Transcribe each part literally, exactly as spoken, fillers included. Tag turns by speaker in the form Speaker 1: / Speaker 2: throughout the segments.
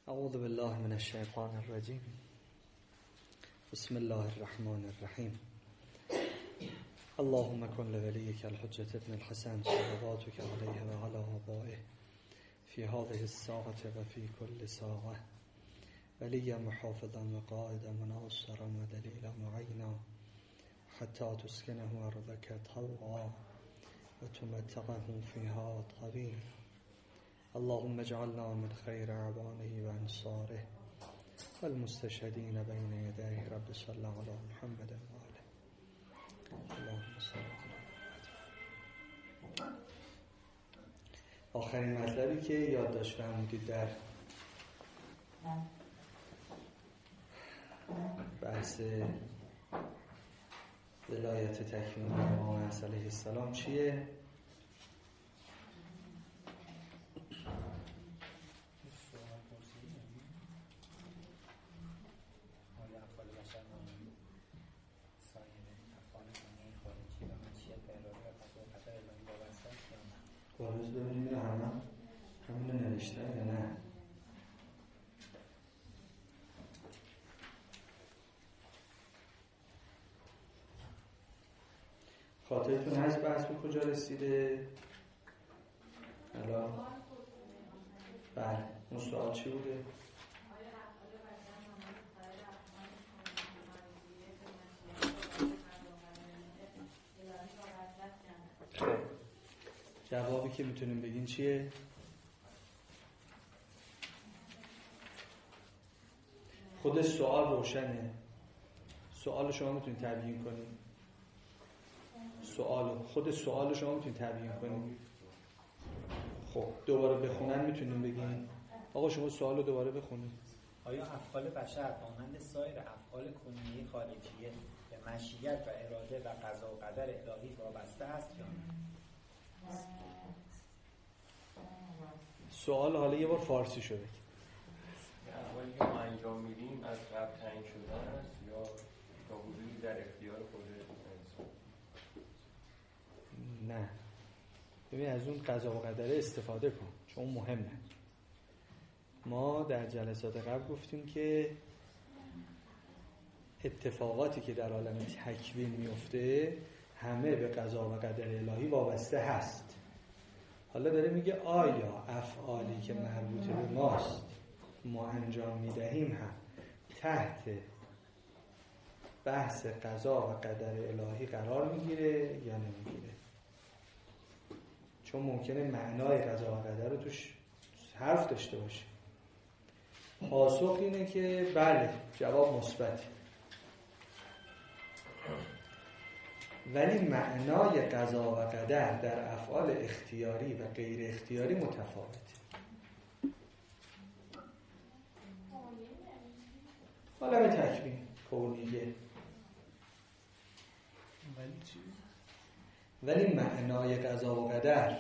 Speaker 1: اعوذ بالله من الشیطان الرجیم. بسم الله الرحمن الرحیم. اللهم کن لولیک الحجة ابن الحسن صلواتک علیه و علی آبائه فی هذه الساعة و فی کل ساعة ولیا محافظا و قائدا مناصرا و دلیلا معینا حتی تسکنه ارضک طوعا و تمتعه فیها طویلا. اللهم اجعلنا من خیر اعوانه و انصاره والمستشهدین بین یدیه. رب صل علی محمد و آله. اللهم صل علی محمد. آخرین مطلبی که یادداشت فرمودید در بحث ولایت تکوینی امام عصر علیه السلام چیه؟ بارز ببینیم همه همین نوشته یا نه. خاطرتون هست بحث به کجا رسیده؟ الان بله اون سوال چی بوده؟ جوابی که میتونیم بگین چیه؟ خود سوال روشنه. سوال شما میتونید تبیین کنید. سوال خود سوال شما میتونید تبیین کنید. خب دوباره بخونن میتونیم بگین آقا شما سوال رو دوباره بخونید.
Speaker 2: آیا افعال بشر مانند سایر افعال کنونی خارجیه به مشیت و اراده و قضا و قدر الهی وابسته است یا نه؟
Speaker 1: سوال حالا یه بار فارسی شده.
Speaker 3: احوالی که ما انجام میدیم از قبل تعیین شده است یا تا وجودی در اختیار خود انسان؟
Speaker 1: نه ببین از اون قضا و قدره استفاده کن چون مهمه. ما در جلسات قبل گفتیم که اتفاقاتی که در عالم تکوین میفته همه به قضا و قدر الهی وابسته هست. حالا داره میگه آیا افعالی که مربوط به ماست ما انجام میدهیم هم تحت بحث قضا و قدر الهی قرار میگیره یا نمیگیره؟ چون ممکنه معنای قضا و قدر رو توش حرف داشته باشه. پاسخ اینه که بله، جواب مثبت، ولی معنای قضا و قدر در افعال اختیاری و غیر اختیاری متفاوته. عالم تکوین کونیه
Speaker 2: ولی چی؟
Speaker 1: ولی معنای قضا و قدر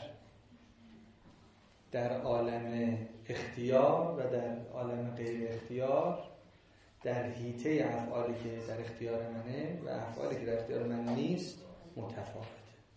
Speaker 1: در عالم اختیار و در عالم غیر اختیار، در حیطه افعالی که در اختیار منه و افعالی که در اختیار من نیست متفاوته.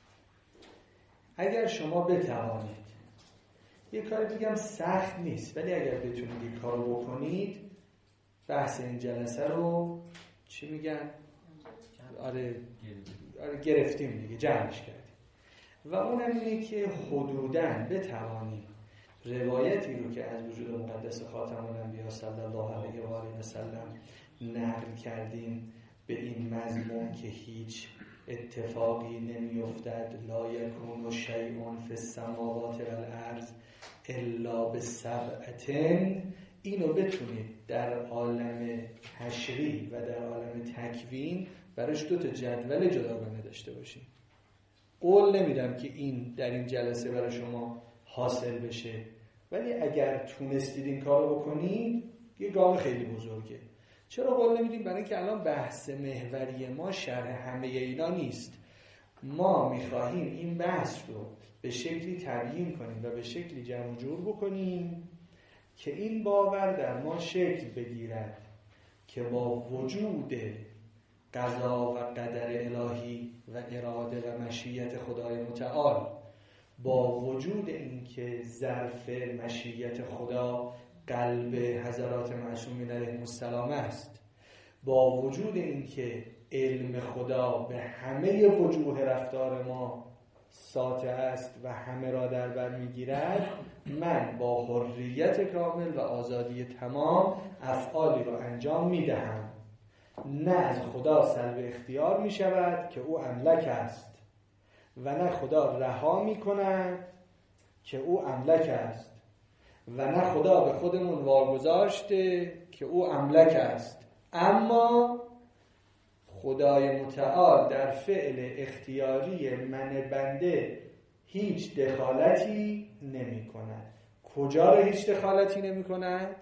Speaker 1: اگر شما بتوانید، یه کاری بگم سخت نیست، ولی اگر بتونید این کار رو بکنید، بحث این جلسه رو چی میگن؟ آره, آره گرفتیم دیگه، جمعش کردیم. و اونم اینه که حدوداً بتوانیم روایتی رو که از وجود مقدس خاتم الانبیا صلی الله علیه و آله و سلم نقل کردیم به این مضمون که هیچ اتفاقی نمیافتد، لا یکون شیء فی السماوات و الارض الا بسبعة، اینو بتونید در عالم حشری و در عالم تکوین براش دو تا جدول جداگانه داشته باشید. قول نمیدم که این در این جلسه برای شما حاصل بشه، ولی اگر تونستید این کارو بکنید یه گام خیلی بزرگه. چرا قول نمیدیم؟ برای اینکه الان بحث محوری ما شرح همه اینا نیست. ما میخواهیم این بحث رو به شکلی تبیین کنیم و به شکلی جمع جور بکنیم که این باور در ما شکل بگیرد که با وجود قضا و قدر الهی و اراده و مشیت خدای متعال، با وجود اینکه ظرف مشیت خدا قلب حضرات معصومین علیهم السلام است، با وجود اینکه علم خدا به همه وجوه رفتار ما ساطع است و همه را در بر میگیرد، من با حریت کامل و آزادی تمام افعالی را انجام میدهم. نه از خدا سلب اختیار می شود که او املک است و نه خدا رها می کند که او املک است و نه خدا به خودمون واگذاشته که او املک است. اما خدای متعال در فعل اختیاری من بنده هیچ دخالتی نمی کند. کجا را هیچ دخالتی نمی کند؟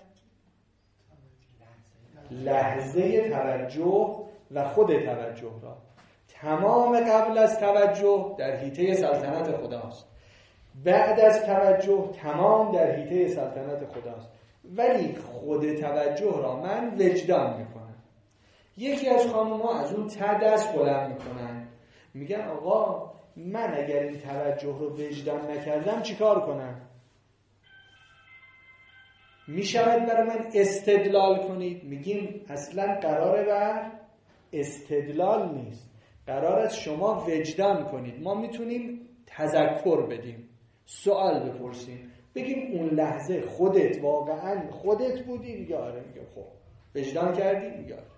Speaker 1: لحظه توجه و خود توجه را. تمام قبل از توجه در حیطه سلطنت خداست، بعد از توجه تمام در حیطه سلطنت خداست، ولی خود توجه را من وجدان میکنم. یکی از خانوما از اون ته دست بلند میکنن، میگن آقا من اگر این توجه رو وجدان نکردم چیکار کنم؟ میشود برای من استدلال کنید؟ میگیم اصلا قراره بر استدلال نیست، قرار است شما وجدان کنید. ما میتونیم تذکر بدیم، سوال بپرسیم، بگیم اون لحظه خودت واقعا خودت بودی؟ میگه آره. میگه خب وجدان کردی؟ میگه آره.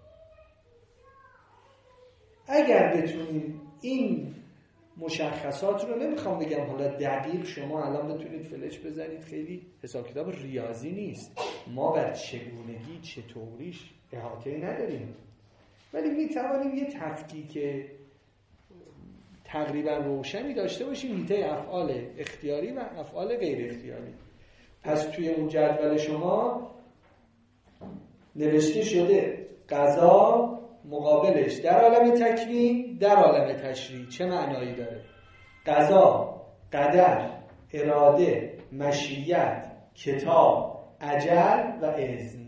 Speaker 1: اگر بتونیم این مشخصات رو، نمیخوام بگم حالا دقیق شما الان بتونید فلش بزنید، خیلی حساب کتاب ریاضی نیست، ما بر چگونگی چطوریش احاطه نداریم، ولی میتوانیم یه تفکیک تقریبا روشنی داشته باشیم حیطه افعال اختیاری و افعال غیر اختیاری. پس توی اون جدول شما نوشته شده قضا مقابلش در عالم تکوین، در عالم تشریع. چه معنایی داره؟ قضا، قدر، اراده، مشیت، کتاب، اجل و اذن.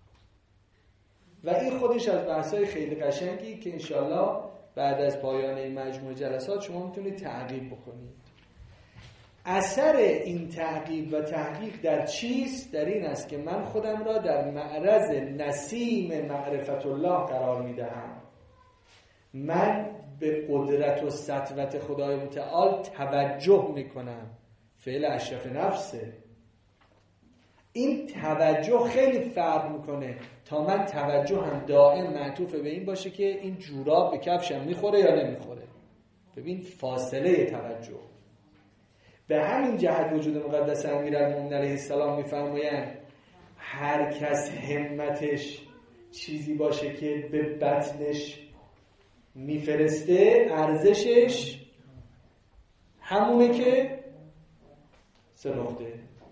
Speaker 1: و این خودش از بحث‌های خیلی قشنگی که انشالله بعد از پایان این مجموعه جلسات شما میتونید تعقیب بکنید. اثر این تعقیب و تحقیق در چیست؟ در این است که من خودم را در معرض نسیم معرفت الله قرار میدهم. من به قدرت و سطوت خدای متعال توجه میکنم. فعل اشرف نفسه. این توجه خیلی فرق میکنه تا من توجه هم دائم معطوف به این باشه که این جوراب به کفشم میخوره یا نمیخوره. ببین فاصله توجه. به همین جهت وجود مقدس امیرالمومنین علیه السلام میفرمایند هر کس همتش چیزی باشه که به بطنش میفرسته، ارزشش همونه که سه نقطه.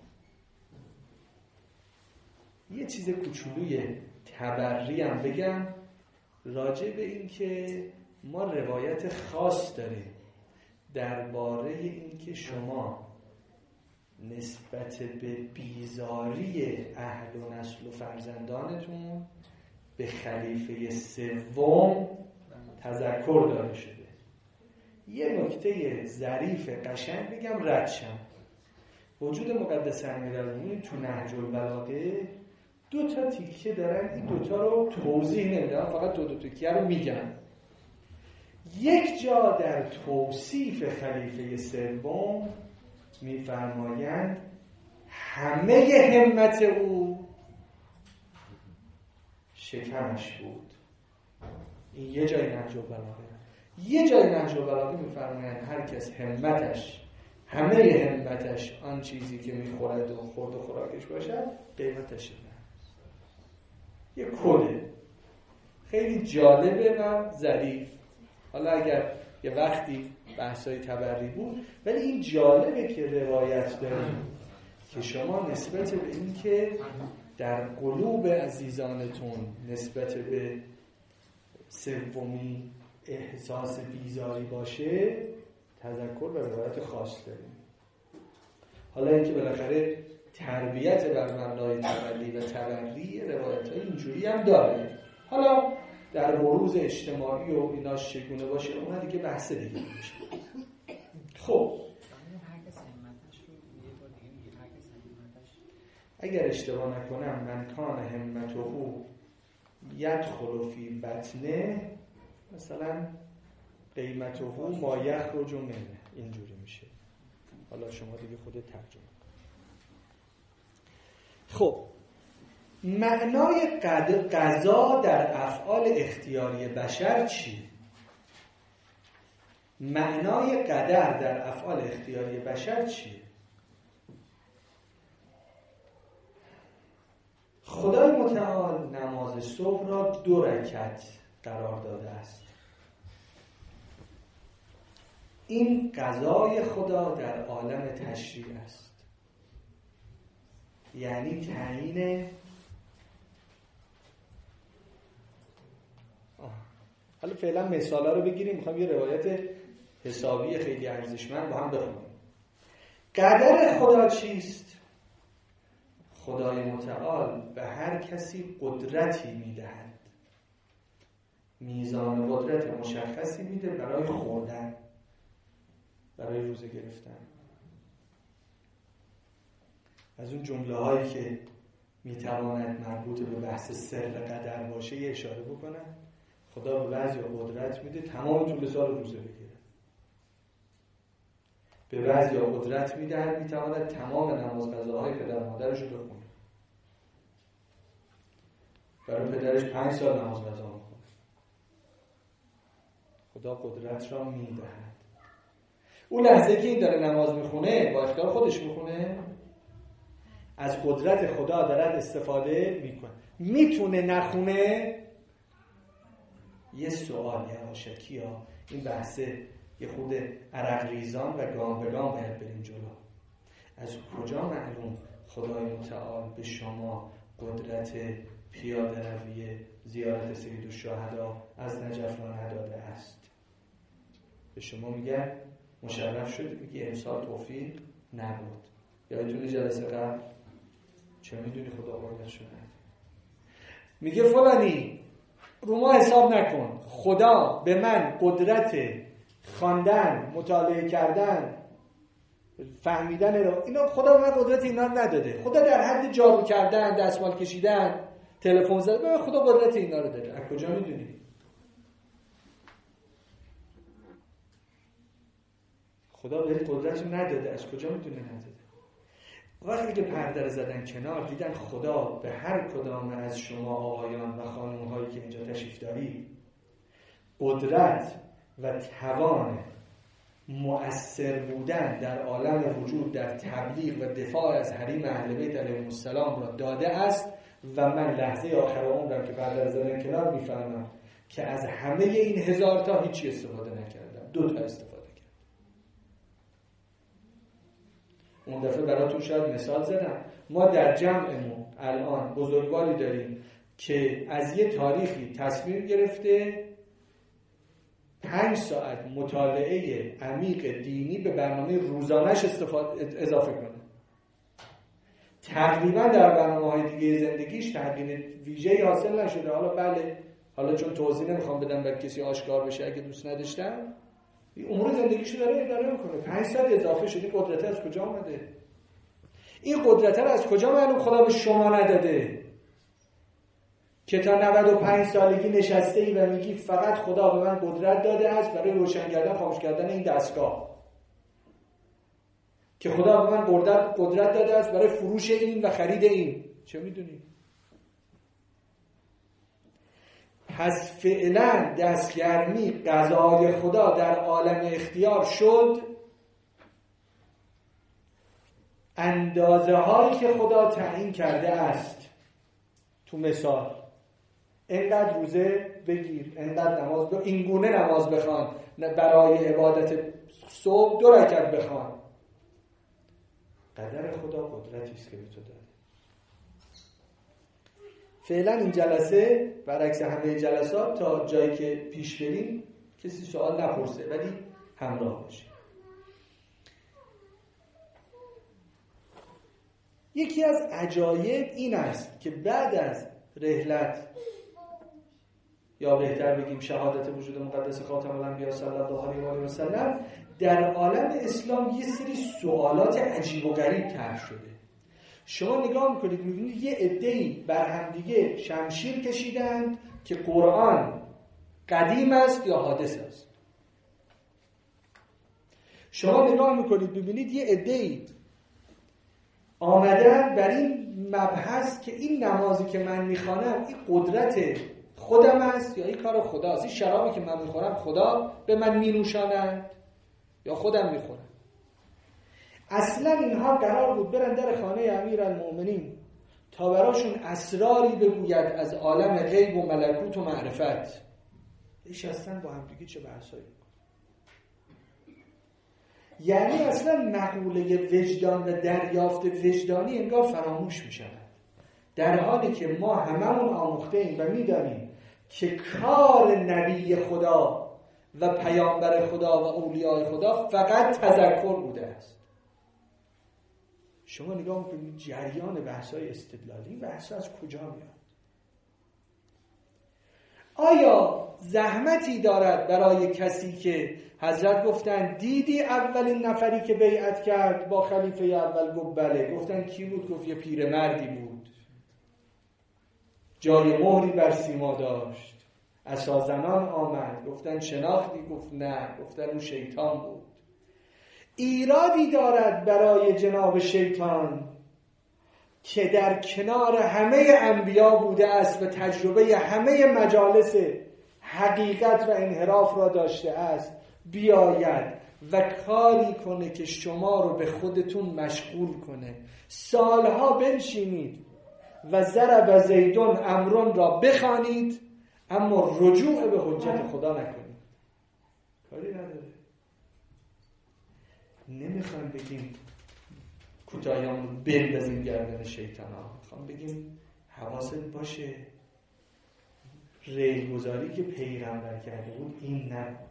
Speaker 1: یه چیز کوچولوی تبری هم بگم راجع به این که ما روایت خاص داریم درباره این که شما نسبت به بیزاری اهل و نسل و فرزندانتون به خلیفه سوم تذکر داده شده. یه نکته ظریف قشنگ بگم رد شم. وجود مقدس امیرالمومنین تو نهج البلاغه دو تا تیکه دارن، این دوتا رو توضیح نمیدن، فقط دو دو تیکه رو میگن. یک جا در توصیف خلیفه سوم میفرمایند همه همت او شکمش بود. این یه جای نهج البلاغه. یه جای نهج البلاغه میفرمایند هر کس همتش، همه همتش آن چیزی که میخورد و خورد و خوراکش باشد قیمتش نه. یه کده خیلی جالبه و ظریف. حالا اگر یه وقتی بحثای تبری بود، ولی این جالبه که روایت داریم که شما نسبت به این که در قلوب عزیزانتون نسبت به سومی احساس بیزاری باشه، تذکر و روایت خاص داریم. حالا اینکه بالاخره تربیت بر مبنای تبری و تبری روایت‌های اینجوری هم داره. حالا در بروز اجتماعی و ایناش چگونه باشه اونها دیگه بحث دیگه میشه. خب اگر اشتباه نکنم من کان همته یدخل فی بطنه، مثلا قیمته ما یخرج منه، اینجوری میشه. حالا شما دیگه خودت ترجمه کن. خب معنای قضا در افعال اختیاری بشر چیه؟ معنای قدر در افعال اختیاری بشر چیه؟ خدای متعال نماز صبح را دو رکعت قرار داده است. این قضای خدا در عالم تشریع است، یعنی تعیین. حالا فعلا مثالا رو بگیریم، میخوام یه روایت حسابی خیلی ارزشمند با هم بخونیم. قدر خدا چیست؟ خدای متعال به هر کسی قدرتی میدهد، میزان قدرت مشخصی میده برای خوردن، برای روزه گرفتن. از اون جمله هایی که میتواند مربوط به بحث سر قدر باشه یه اشاره بکنم. خدا به بعضی قدرت میده تمام طول سال روزه بگیره، به بعضی قدرت میده میتواند تمام نماز قضاهای پدر مادرش رو بخونه. برای پدرش پنج سال نماز قضا میکنه. خدا قدرت را میدهد. اون لحظه که این داره نماز میخونه با اختیار خودش میخونه، از قدرت خدا دارد استفاده میکنه. میتونه نخونه. یه سوال یواشکی ها، این بحثه یه خود عرق ریزان و گام به گام باید بریم جلو. از کجا معلوم خدای متعال به شما قدرت پیاده روی زیارت سید الشهدا از نجف را نداده است؟ به شما میگن مشرف شدید، میگی امسال توفیق نبود. یادتونه جلسه قبل چه میدونی خدا قدرت شده؟ میگه فلانی رو ما حساب نکن، خدا به من قدرت خواندن، مطالعه کردن، فهمیدن رو، اینا خدا به من قدرت اینا رو نداده. خدا در حد جارو کردن، دستمال کشیدن، تلفن زدن به خدا قدرت اینا رو داده. از کجا میدونی؟ خدا به قدرت رو نداده، از کجا میدونه نداده؟ وقتی که پرده رو زدن کنار، دیدن خدا به هر کدام از شما آقایان و خانم‌هایی که اینجا تشریف دارید قدرت و توان مؤثر بودن در عالم وجود در تبلیغ و دفاع از حریم اهل بیت علیهم السلام را داده است. و من لحظه آخر عمرم که پرده رو زدن کنار میفهمم که از همه این هزار تا هیچی استفاده نکردم، دو تا استفاده کردم. اون دفعه براتون شاید مثال زدم. ما در جمعمون الان بزرگواری داریم که از یه تاریخی تصمیم گرفته پنج ساعت مطالعه عمیق دینی به برنامه روزانش استفاده اضافه کنه. تقریبا در برنامه‌های دیگه زندگیش تغییر ویژه‌ای حاصل نشده. حالا بله، حالا چون توضیح نمیخوام بدم برای کسی آشکار بشه اگه دوست نداشتن، امور زندگیشو داره اداره میکنه. پنج سال اضافه شده. قدرت از کجا اومده؟ این قدرت رو از کجا معلوم خدا به شما نداده؟ که تا نود و پنج سالگی نشسته ای و میگی فقط خدا به من قدرت داده است برای روشن کردن خاموش کردن این دستگاه، که خدا به من قدرت قدرت داده است برای فروش این و خرید این. چه میدونی؟ پس فعلا دستگرمی قضای خدا در عالم اختیار شد. اندازه هایی که خدا تعیین کرده است، تو مثال اینقدر روزه بگیر، اینقدر نماز بخوان، این گونه نماز بخوان، برای عبادت صبح دو رکعت بخوان. قدر خدا قدرتی است که به تو داده. فعلا این جلسه برعکس همه جلسات تا جایی که پیش بریم کسی سوال نپرسه، ولی همراه باشه. یکی از عجایب این است که بعد از رحلت، یا بهتر بگیم شهادت وجود مقدس خاتم الانبیا صلی الله علیه و آله و سلم، در عالم اسلام یه سری سوالات عجیب و غریب طرح شده. شما نگاه میکنید میبینید یه عده‌ای بر هم دیگه شمشیر کشیدند که قرآن قدیم است یا حادث است. شما نگاه میکنید ببینید یه عده‌ای آمدن بر این مبحث که این نمازی که من میخوانم این قدرت خودم است یا این کار خداست، این شرابی که من میخورم خدا به من مینوشاند یا خودم میخورم. اصلا اینها قرار بود برن در خانه امیرالمؤمنین تا براشون اسراری بگوید از عالم غیب و ملکوت و معرفت. نشستن با هم دیگه چه بحثایی. یعنی اصلا مقوله وجدان و دریافت وجدانی انگار فراموش می شود، در حالی که ما هممون آموخته ایم و می دانیم که کار نبی خدا و پیامبر خدا و اولیاء خدا فقط تذکر بوده است. شما نگاه میکنید جریان بحث‌های استدلالی، بحث از کجا میاد؟ آیا زحمتی دارد برای کسی که حضرت گفتن دیدی اولین نفری که بیعت کرد با خلیفه اول؟ گفت بله. گفتن کی بود؟ گفت یه پیرمردی بود، جای مهری بر سیما داشت، عصا زنان آمد. گفتن شناختی؟ گفت نه. گفتن اون شیطان بود. ایرادی دارد برای جناب شیطان که در کنار همه انبیا بوده است و تجربه همه مجالس حقیقت و انحراف را داشته است، بیاید و کاری کنه که شما رو به خودتون مشغول کنه، سالها بنشینید و ضرب زیدون امرون را بخوانید اما رجوع به حجت خدا نکنید. کاری نداره. نمیخوایم بگیم کوتاهیامون بندازیم گردن شیطان ها، میخوام بگیم حواست باشه ریلگذاری که پیغمبر کرده بود این نبود.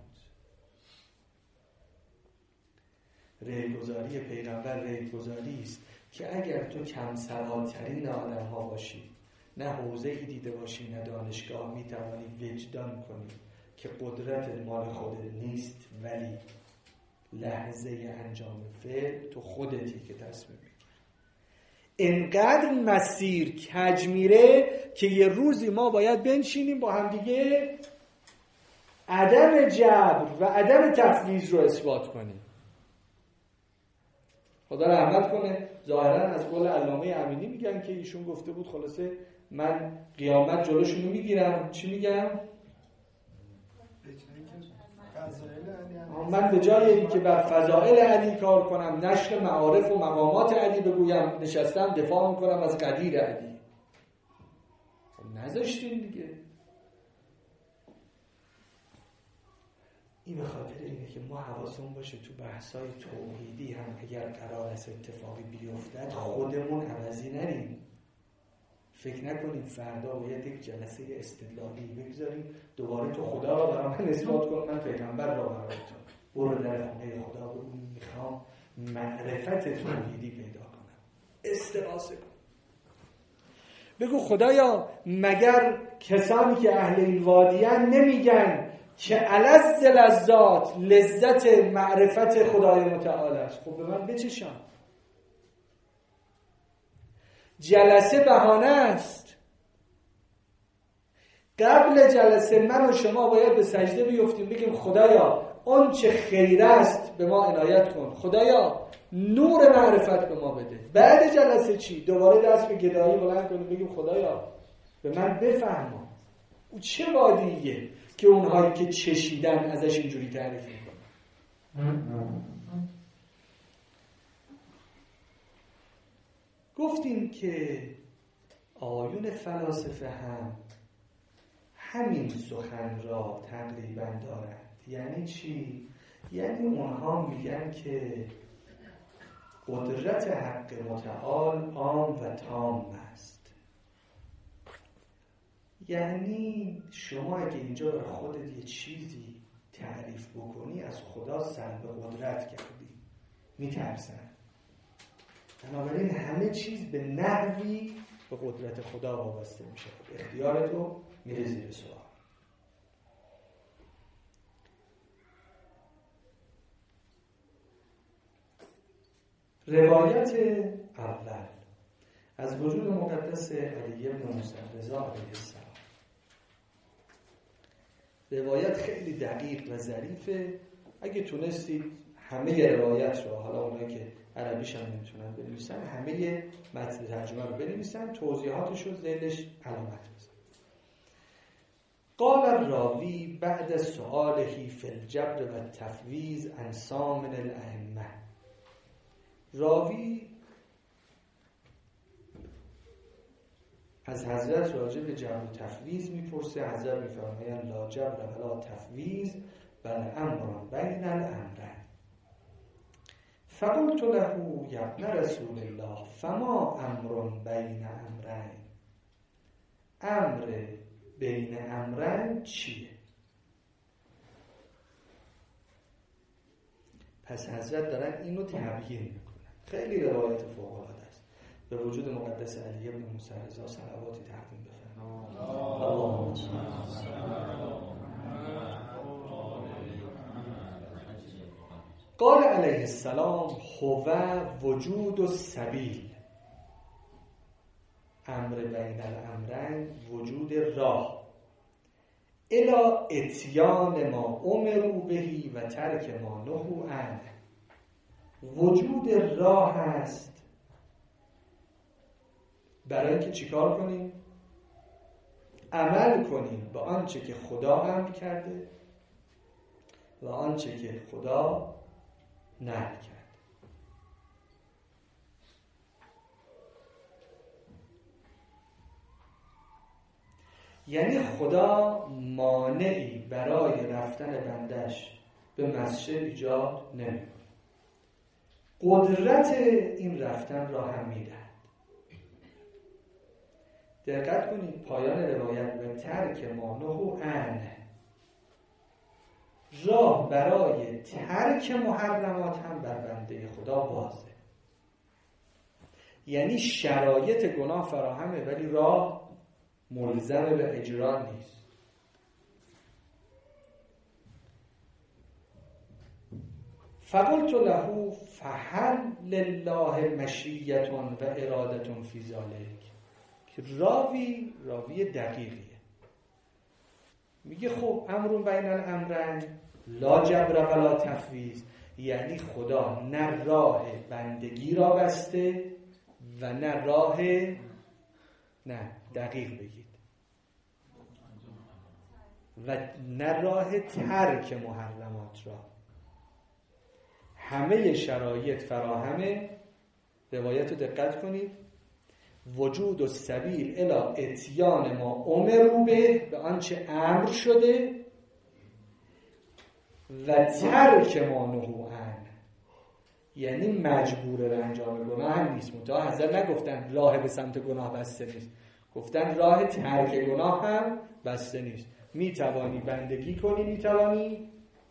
Speaker 1: ریلگذاری پیغمبر ریلگذاری است که اگر تو کم سوادترین آدم ها باشی، نه حوزه‌ای دیده باشی نه دانشگاه، میتوانی وجدان کنی که قدرت مال خودت نیست، ولی لحظه انجام فعل تو خودتی که تصمیم میگیری. انقدر مسیر کج میره که یه روزی ما باید بنشینیم با هم دیگه عدم جبر و عدم تفویض رو اثبات کنیم. خدا رحمت کنه، ظاهرا از قول علامه امینی میگن که ایشون گفته بود خلاصه من قیامت جلوشونو میگیرم. چی میگم؟ من به جای اینکه بر فضائل علی کار کنم، نشر معارف و مقامات علی بگویم، نشستم دفاع میکنم از قدیر علی. نذاشتین دیگه. این به خاطر اینه که ما حواسمون باشه تو بحث‌های توحیدی هم اگر قرار است اتفاقی بیفتد خودمون عوضی نریم. فکر نکنیم فردا باید یک جلسه استدلالی بگذاریم دوباره تو خدا را برای من اثبات کن، من پیغمبر را برای تو. برو در خونه خدا بگو میخوام معرفت توحیدی پیدا کنم، استغاثه کن. بگو خدایا مگر کسانی که اهل این وادیان نمیگن که الذ لذات لذت معرفت خدای متعال است؟ خب به من بچشان. جلسه بهانه است. قبل جلسه من و شما باید به سجده بیفتیم بگیم خدایا اون چه خیر است به ما عنایت کن، خدایا نور معرفت به ما بده. بعد جلسه چی؟ دوباره دست به گدایی بلند کنیم بگیم خدایا به من بفهما او چه وادیه که اونهایی که چشیدن ازش اینجوری تعریف میکنن. گفتیم که آیون فلاسفه هم همین سخن را تقریبا دارند. یعنی چی؟ یعنی اونها میگن که قدرت حق متعال عام و تام است. یعنی شما اگه اینجا برای خودت یه چیزی تعریف بکنی از خدا سلب قدرت کردی، میترسن. بنابراین همه چیز به نحوی به قدرت خدا وابسته میشه. اختیارتو میره زیر سوال. روایت اول از وجود مقدس علی بن موسی رضا علیه السلام. روایت خیلی دقیق و ظریفه. اگه تونستید همه روایت رو، حالا اونایی که عربیش هم نمیتونن بنویسن، همه متن ترجمه رو بنویسن، توضیحاتش رو ذیلش علامت بزن. قال الراوی بعد سؤاله فی الجبر و التفویض عن سامن الائمه. راوی از حضرت راجع به جبر و تفویض میپرسه. حضرت میفرمایند لا جبر ولا تفویض بل امر بین الامرین. فقلت له یا ابن رسول الله فما امر بین امرین. امر بین امرین چیه؟ پس حضرت دارن اینو تبیین میکنن. خیلی روایت فوق العاده است. به وجود مقدس علی بن موسی رضا صلواتی تقدیم بفرمایید. اللهم صل قال علیه السلام هو وجود السبیل. امر بین الامرین وجود راه الی اتیان ما امروا بهی و ترک ما نهوا عنه. وجود راه است برای اینکه چیکار کنیم؟ عمل کنیم به آنچه که خدا امر کرده و آنچه که خدا نهی کرده. یعنی خدا مانعی برای رفتن بندش به مسجد ایجاد نمی‌کنه. قدرت این رفتن را هم میدهد. دقت کنید پایان روایت و ترک ما نهوا عنه. راه برای ترک محرمات هم بر بنده خدا بازه. یعنی شرایط گناه فراهمه ولی راه ملزم به اجرا نیست. فقلت له فهل لله مشیة و ارادة فی ذلک. که راوی راوی دقیقیه. میگه خب امرون بین الامرین لا جبر ولا تفویض، یعنی خدا نه راه بندگی را بسته و نه راه، نه دقیق بگید، و نه راه ترک محرمات را. همه شرایط فراهمه. روایت رو دقت کنید. وجود و سبیل الی اتیان ما امروا به، به آنچه امر شده، و ترک ما نهوا عنه، یعنی مجبور به انجام گناه هم نیست. متأ حضرت نگفتن راه به سمت گناه بسته نیست، گفتن راه ترک گناه هم بسته نیست. میتوانی بندگی کنی، میتوانی.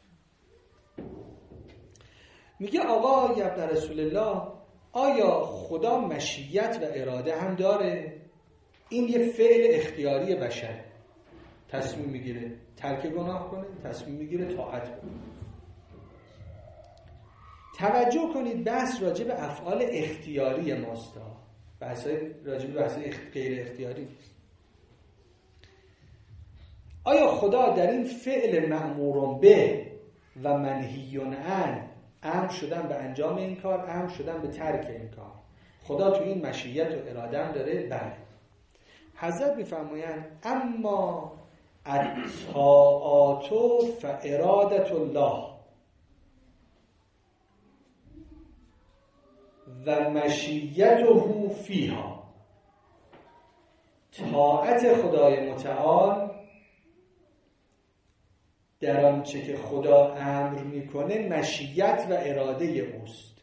Speaker 1: میگه آقا یا ابن رسول الله آیا خدا مشیت و اراده هم داره؟ این یه فعل اختیاری بشر. تصمیم میگیره ترک گناه کنه، تصمیم میگیره طاعت کنه. توجه کنید بحث راجع به افعال اختیاری ماست. بحث راجع به بحث غیر اختیاری نیست. آیا خدا در این فعل مأمور به و منهی عنه، امر شدن به انجام این کار، امر شدن به ترک این کار، خدا تو این مشیت و اراده هم داره؟ بله. حضرت میفرمایند اما الطاعات فاراده الله و مشیته فیها. طاعت خدای متعال در آنچه که خدا امر میکنه مشیت و اراده اوست.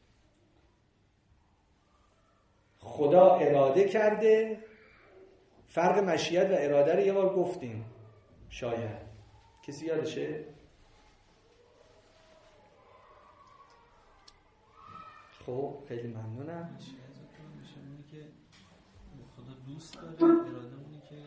Speaker 1: خدا اراده کرده. فرق مشیت و اراده رو یه بار گفتیم شاید، کسی یادشه؟ خب خیلی ممنونم.
Speaker 4: میشه که خدا دوست داره، اراده اونه که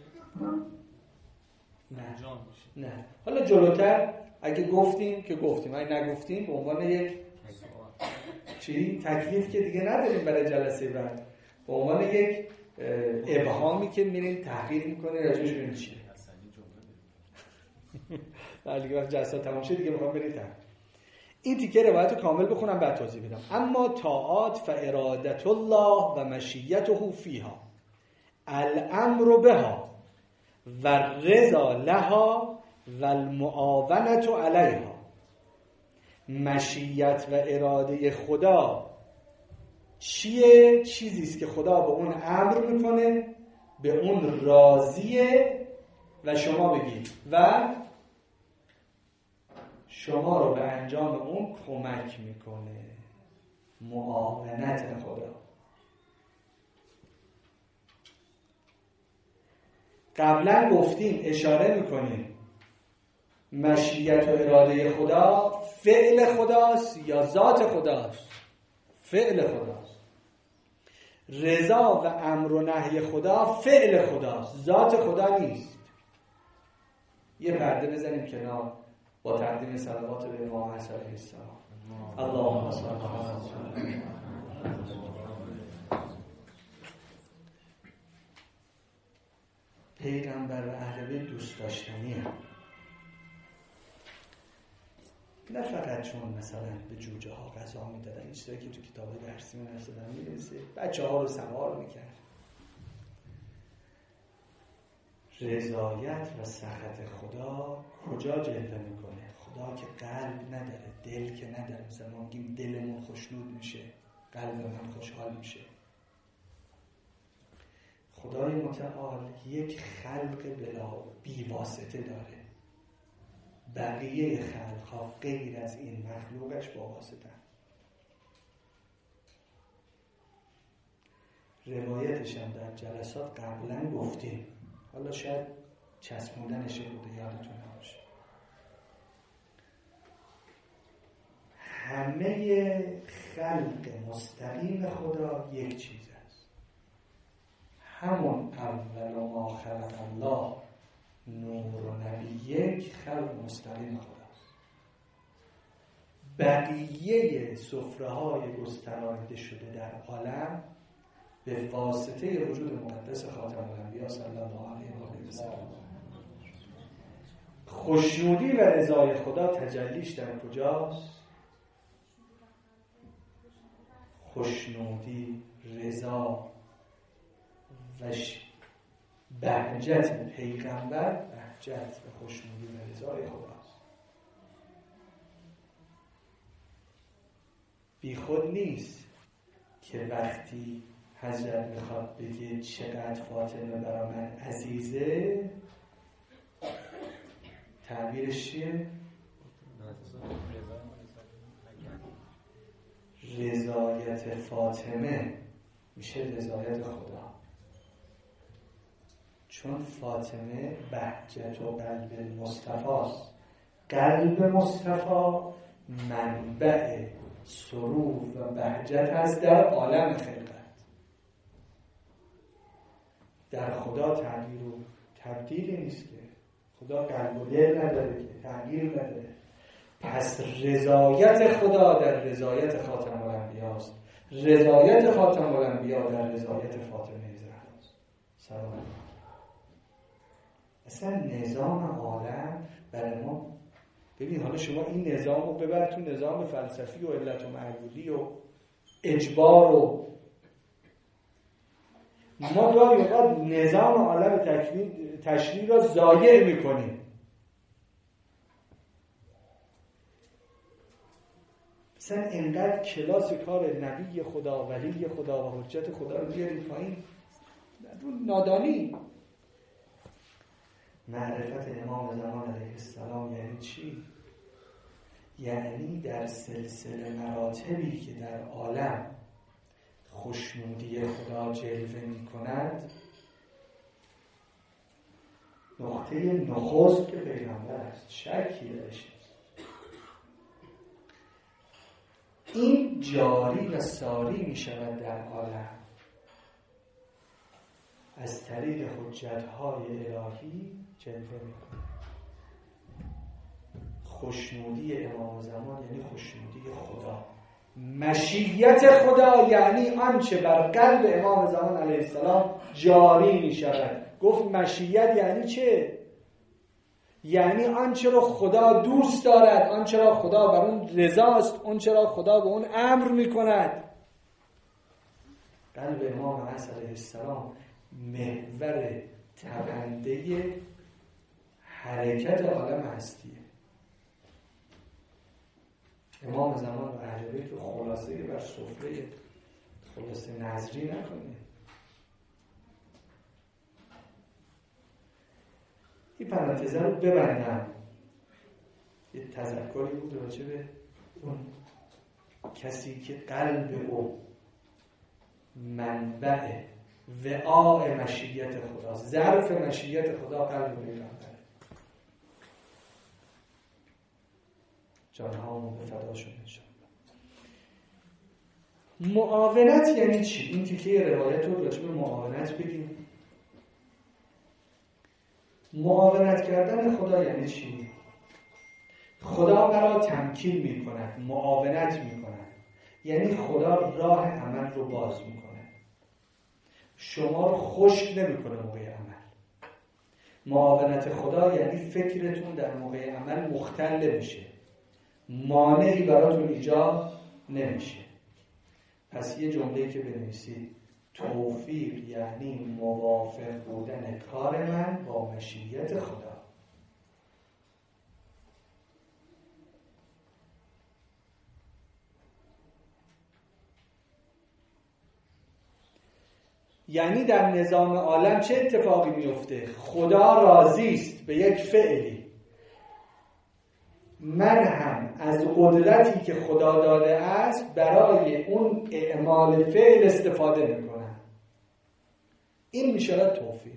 Speaker 1: نه
Speaker 4: انجام میشه.
Speaker 1: نه حالا جلوتر اگه گفتیم که گفتیم، اگه نگفتیم به عنوان یک چی تکلیف که دیگه نداریم برای جلسه بعد، به عنوان یک ابهامی که میرین تحقیق میکنه راجعش ببینید چیه. ولی وقت جلسه تمام شد دیگه میخوام برید تحقیق. این تیکه روایت رو کامل بخونم بعد توضیح بدم. اما طاعات فارادت الله و مشیته فیها الامر بها و رضا لها و المعاونت علیها. مشیت و اراده خدا چیه؟ چیزیست که خدا به اون امر میکنه، به اون راضیه و شما بگید و شما رو به انجام اون کمک میکنه. معاونت خدا. قبلا گفتیم اشاره میکنیم مشیت و اراده خدا فعل خداست یا ذات خداست؟ فعل خداست. رضا و امر و نهی خدا فعل خداست، ذات خدا نیست. یه پرده بزنیم کنار با تقدیم صلوات به امام حسن علیه السلام. اللهم صل علی محمد. پیغمبر و اهل بیت دوست داشتنی هم. نه فقط چون مثلا به جوجه ها غذا میدادن، این چیزایی که تو کتاب درسی من اصلا می‌نویسه، بچه ها رو سوار میکرد. رضایت و سخط خدا کجا جلوه میکنه؟ خدا که قلب نداره، دل که نداره. مثلا ما میگیم دلمون خوشنود میشه، قلب من خوشحال میشه. خدای متعال یک خلق بلا بی واسطه داره. بقیه خلقها غیر از این مخلوقش با واسطه. روایتش هم در جلسات قبلا گفتیم، حالا شاید چسبوندنش بوده یادتون نباشه. همه خلق مستقیم خدا یک چیز است، همون اول و ما خلق الله نور و نبی یک خلق مستقیم خداست. بقیه سفره های گسترانده شده در عالم به واسطه وجود مقدس خاتم الانبیا صلی الله علیه و سلم. خوشنودی و رضای خدا تجلیش در کجاست؟ خوشنودی، رضا و بهجت پیغمبر، بهجت و خوشنودی و رضای خداست. بی خود نیست که وقتی حضرت میخواد بگه چقدر فاطمه برا من عزیزه، تعبیرش چیه؟ رضایت فاطمه میشه رضایت خدا، چون فاطمه بهجت و قلب مصطفی است. قلب مصطفی منبع سرور و بهجت است در عالم خلقت. در خدا تغییر و تبدیلی نیست که، خدا قلب و دل نداره که، تغییر نداره. پس رضایت خدا در رضایت خاتم الانبیا است، رضایت خاتم الانبیا در رضایت فاطمه زهرا است. سلام علیکم. اصلا نظام عالم برای ما، ببین حالا شما این نظام رو ببر تو نظام فلسفی و علت و معلولی و اجبار و ما گاهی اوقات نظام عالم تشریع را ضایع میکنیم. مثلا اینقدر کلاس کار نبی خدا، ولی خدا و حجت خدا رو بیاریم پایین، نادانی. معرفت امام زمان علیه السلام یعنی چی؟ یعنی در سلسله مراتبی که در عالم خوشنودی خدا جلوه می کند، نقطه نخست که پیغمبر است، شکی درش نیست. این جاری و ساری می شود در عالم از طریق حجت‌های الهی جلوه می کند. خوشنودی امام زمان یعنی خوشنودی خدا، مشیت خدا یعنی آنچه بر قلب امام زمان علیه السلام جاری می شود. گفت مشیت یعنی چه؟ یعنی آنچه را خدا دوست دارد، آنچه را خدا بر اون رضاست، آنچه را خدا به اون امر می کند. قلب امام حسن علیه السلام محور تپنده حرکت عالم هستیه. امام زمان و اهل بیت رو خلاصه بر سفره خلاصه نظری نکنه. این پرانتزه رو ببندم. یه تذکری بود راجع به اون کسی که قلب او منبع وعاء مشیت خدا، ظرف مشیت خدا قلب پیغمبره. جانهامون به فداشون انشاءالله. معاونت یعنی چی؟ این تیکه روایت رو راجع به معاونت بگیم. معاونت کردن خدا یعنی چی؟ خدا مرا تمکین می کند، معاونت می کند، یعنی خدا راه عمل رو باز می کند، شما رو خشک نمی کنه موقع عمل. معاونت خدا یعنی فکرتون در موقع عمل مختل نمیشه، مانعی براتون ایجاد نمیشه. پس یه جمله‌ای که بنویسید، توفیق یعنی موافق بودن کار من با مشیت خدا. یعنی در نظام عالم چه اتفاقی میفته؟ خدا راضی است به یک فعلی، من هم از قدرتی که خدا داده است برای اون اعمال فعل استفاده میکنم. این میشه توفیق.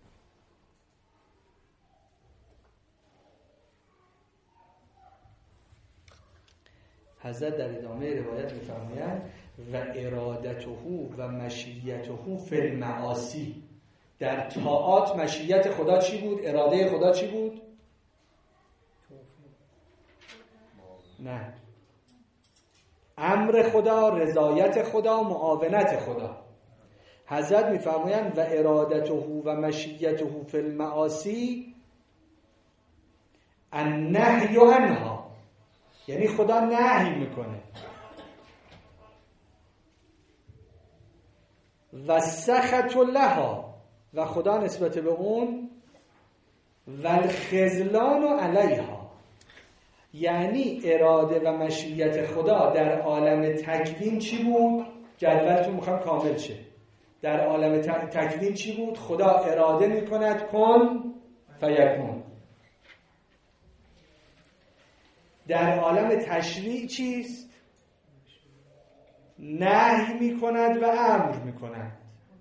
Speaker 1: حضرت در ادامه روایت میفرمایند و ارادته و مشیته فی المعاصی. در طاعات مشیت خدا چی بود؟ اراده خدا چی بود؟ نه، امر خدا، رضایت خدا، معاونت خدا. حضرت میفرمایند و ارادته و مشیته فی المعاصی النهی عنها، یعنی خدا نهی میکنه. و سخط لها، و خدا نسبت به اون و الخذلان علیها، یعنی اراده و مشیت خدا در عالم تکوین چی بود؟ جدولتون میخوام کامل شه. در عالم تکوین چی بود؟ خدا اراده میکند کن فیکون. در عالم تشریع چیست؟ نهی میکند و امر میکند.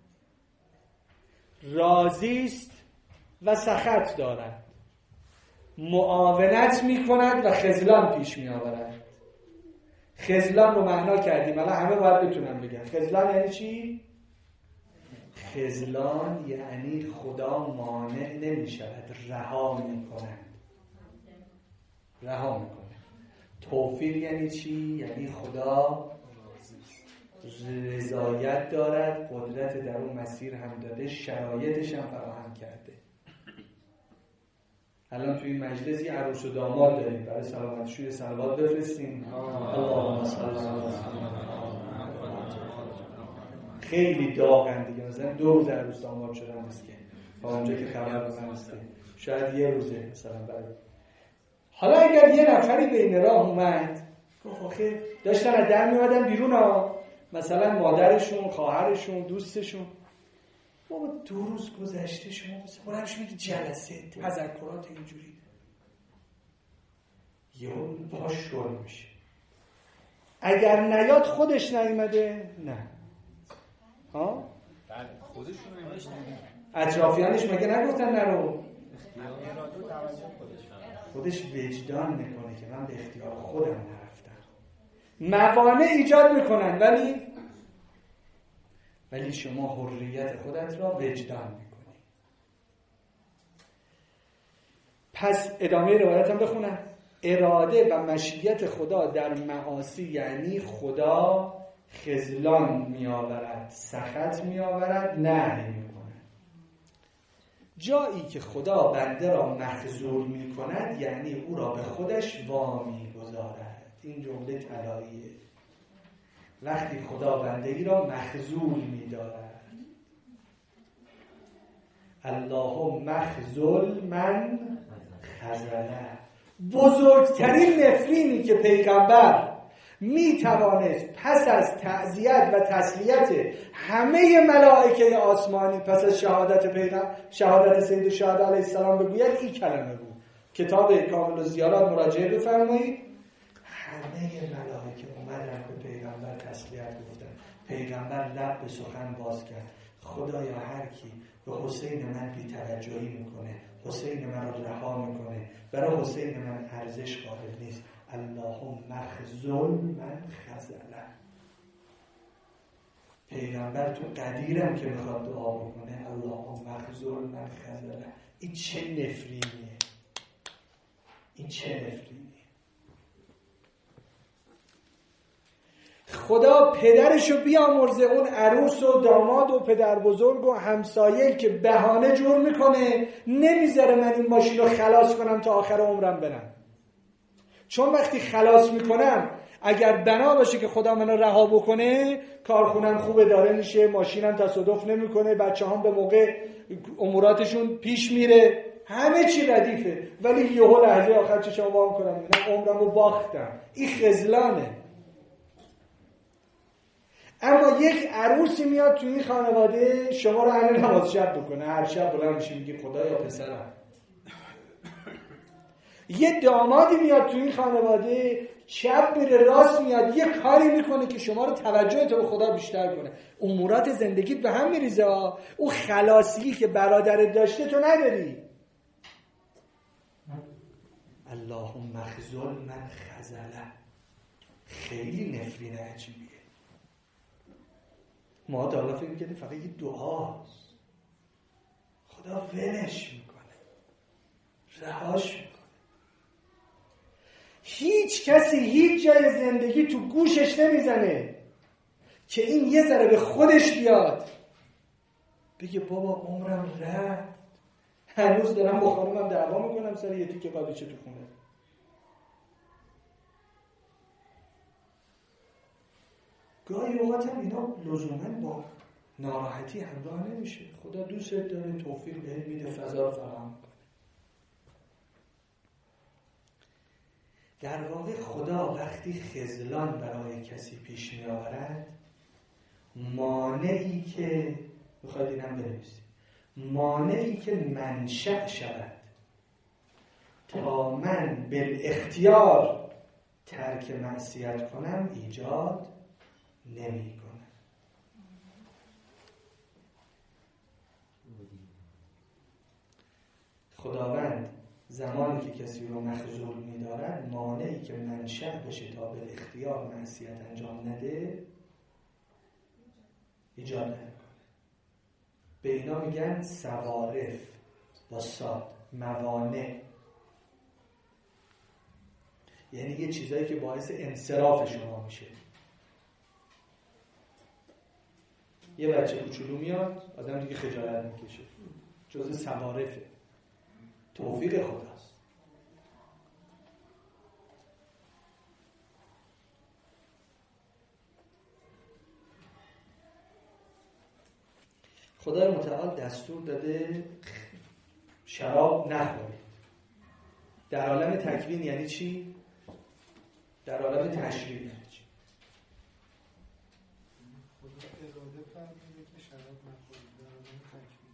Speaker 1: راضی است و سخط دارد. معاونت میکند و خذلان پیش میآورد. خذلان رو معنا کردیم، الان همه باید بتونن بگن خذلان یعنی چی؟ خذلان یعنی خدا مانع نمیشود، رها میکند. رها میکنه. توفیق یعنی چی؟ یعنی خدا رضایت دارد، قدرت در اون مسیر هم داده، شرایطش هم فراهم کرده. الان توی این مجلس یه عروس و داماد داریم، برای سلامتشون صلوات بفرستیم. اللهم صل علی محمد. خیلی داغن دیگه، مثلا دو روز عروس داماد شدن است که تا اونجا که خبر بزن است، شاید یه روزه مثلا برای. حالا اگر یه نفری بین راه اومد گفت آخه داشتن از در میومدن بیرون ها، مثلا مادرشون، خواهرشون، دوستشون، بابا دو روز گذشته شما مثلا برایش میگی جلسه تذکرات اینجوری، یه اون باش شروع میشه. اگر نیاد خودش نیومده نه ها؟
Speaker 4: بله خودشون نمیشن،
Speaker 1: اطرافیانش مگه نگفتن نرو؟ خودش وجدان میکنه که من به اختیار خودم نرفتم. موانع ایجاد میکنن ولی ولی شما حریت خودت را وجدان میکنی. پس ادامه روایت هم بخونم. اراده و مشیت خدا در معاصی یعنی خدا خذلان می آورد، سخط می آورد، نهی می کند. جایی که خدا بنده را مخذول می کند یعنی او را به خودش وامی گذارد. این جمله طلاییه. وقتی خدا بنده ای را مخذول می دارد. اللهم مخذول من خذله. بزرگترین نفرینی که پیغمبر می توانست پس از تعزیت و تسلیت همه ملائکه آسمانی پس از شهادت پیغمبر، شهادت سید الشهدا علیه السلام بگوید این کلمه بود. کتاب کامل الزیارات مراجعه بفرمایید. همه ملائکه اومدن به پیغمبر تسلیت گفتن. پیغمبر لب به سخن باز کرد. خدایا هر کی به حسین من بی‌توجهی میکنه، حسین من رو رها میکنه، برای حسین من ارزش قائل نیست، اللهم مخذول من خذله. پیغمبر تو قدیرم که میخواد دعا بکنه اللهم مخذول من خذله. این چه نفرینیه، این چه نفرینیه. خدا پدرشو بیامرزه، اون عروس و داماد و پدر بزرگ و همسایه که بهانه جور میکنه نمیذاره من این ماشین رو خلاص کنم تا آخر عمرم برم. چون وقتی خلاص میکنم اگر بنا باشه که خدا منو رها بکنه کارخونم خوب اداره میشه، ماشینم تصادف نمیکنه، بچه هم به موقع اموراتشون پیش میره، همه چی ردیفه. ولی یهو لحظه آخر چشم وا میکنم من عمرمو باختم. این خذلانه. اما یک عروسی میاد توی این خانواده شما رو اهل نماز شب بکنه، هر شب بلند میشی میگی خدایا پسرم. یه دامادی میاد توی این خانواده چپ میره راست میاد یه کاری میکنه که شما رو توجهت به خدا بیشتر کنه، امورات زندگیت به هم میریزه. او خلاصی که برادرت داشته تو نداری. اللهم مخذول من خذله. خیلی نفرین عجیبیه. ما تا حالا فکر می‌کردیم فقط یه دعاست، خدا ولش میکنه، رهاش میکنه. هیچ کسی هیچ جای زندگی تو گوشش نمیزنه که این یه ذره به خودش بیاد بگه بابا عمرم رفت، هنوز دارم با خانومم دعوا میکنم سر یه تیکه قالیچه تو خونه. گاهی اوقات هم اینا لزوماً با ناراحتی همراه نمیشه. خدا دوست داره، توفیق بهت میده، فضا رو فراهم کنه. در واقع خدا وقتی خذلان برای کسی پیش می آورد، مانعی که بخواید اینم بنویسید، مانعی که منشأ شود تا من بالاختیار ترک معصیت کنم ایجاد نمی کنه. خداوند زمانی که کسی رو مخذول می دارد مانعی که منشأ بشه تا به اختیار معصیت انجام نده ایجاد نمیکنه. به اینا میگن سوارف با صاد، موانع. یعنی یه چیزایی که باعث انصراف شما میشه. یه بچه کوچولو میاد آدم دیگه خجالت میکشه، جزء سوارفه. توفیق خداست. خدای متعال دستور داده شراب نخورید. در عالم تکوین یعنی چی؟ در عالم تشریع یعنی چی؟
Speaker 5: خدا اراده فرموده که شراب نخورید در عالم تکوین.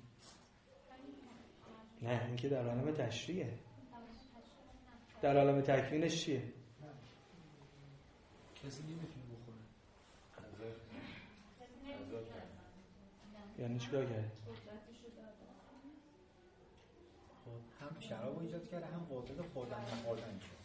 Speaker 1: نه، این که در عالم تشریعه. در عالم تکوینش چیه؟
Speaker 4: کسی نمیتونه بخوره.
Speaker 1: یعنی چیکار کرد؟
Speaker 2: هم شراب ایجاد کرده هم قدرت خوردن نخوردن شد.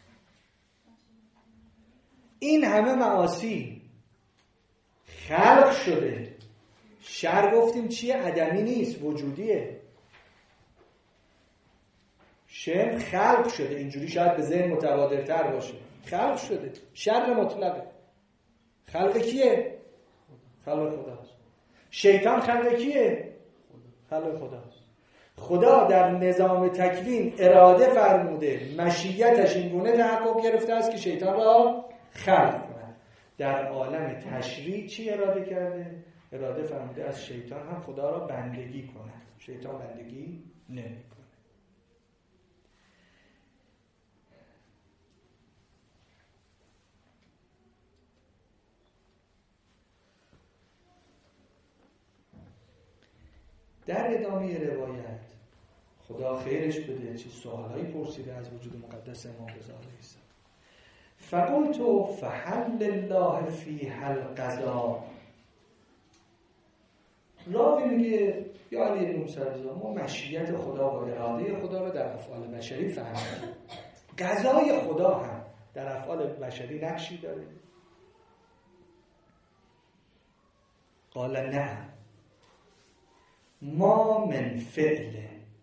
Speaker 1: این همه معاصی خلق شده. شر گفتیم چیه؟ عدمی نیست، وجودیه. شم خلق شده. اینجوری شاید به ذهن متبادرتر باشه. خلق شده، شر مطلقه. خلق کیه؟ خلق خداست. شیطان خلق کیه؟ خلق خداست. خدا در نظام تکوین اراده فرموده، مشیتش این گونه تحقق گرفته است که شیطان را خلق کنه. در عالم تشریع چی اراده کرده؟ اراده فرموده از شیطان هم خدا را بندگی کنه. شیطان بندگی نمیکنه. در ادامه روایت خدا خیرش بده چه سوالایی پرسیده از وجود مقدس امام رضا علیه السلام. فقلت فحل الله فی حل قضا. راوی میگه یا علی موسی رضا ما مشیت خدا و اراده خدا رو در افعال بشری فهمیدیم. قضای خدا هم در افعال بشری نقشی داره؟ قال نه. ما من فعل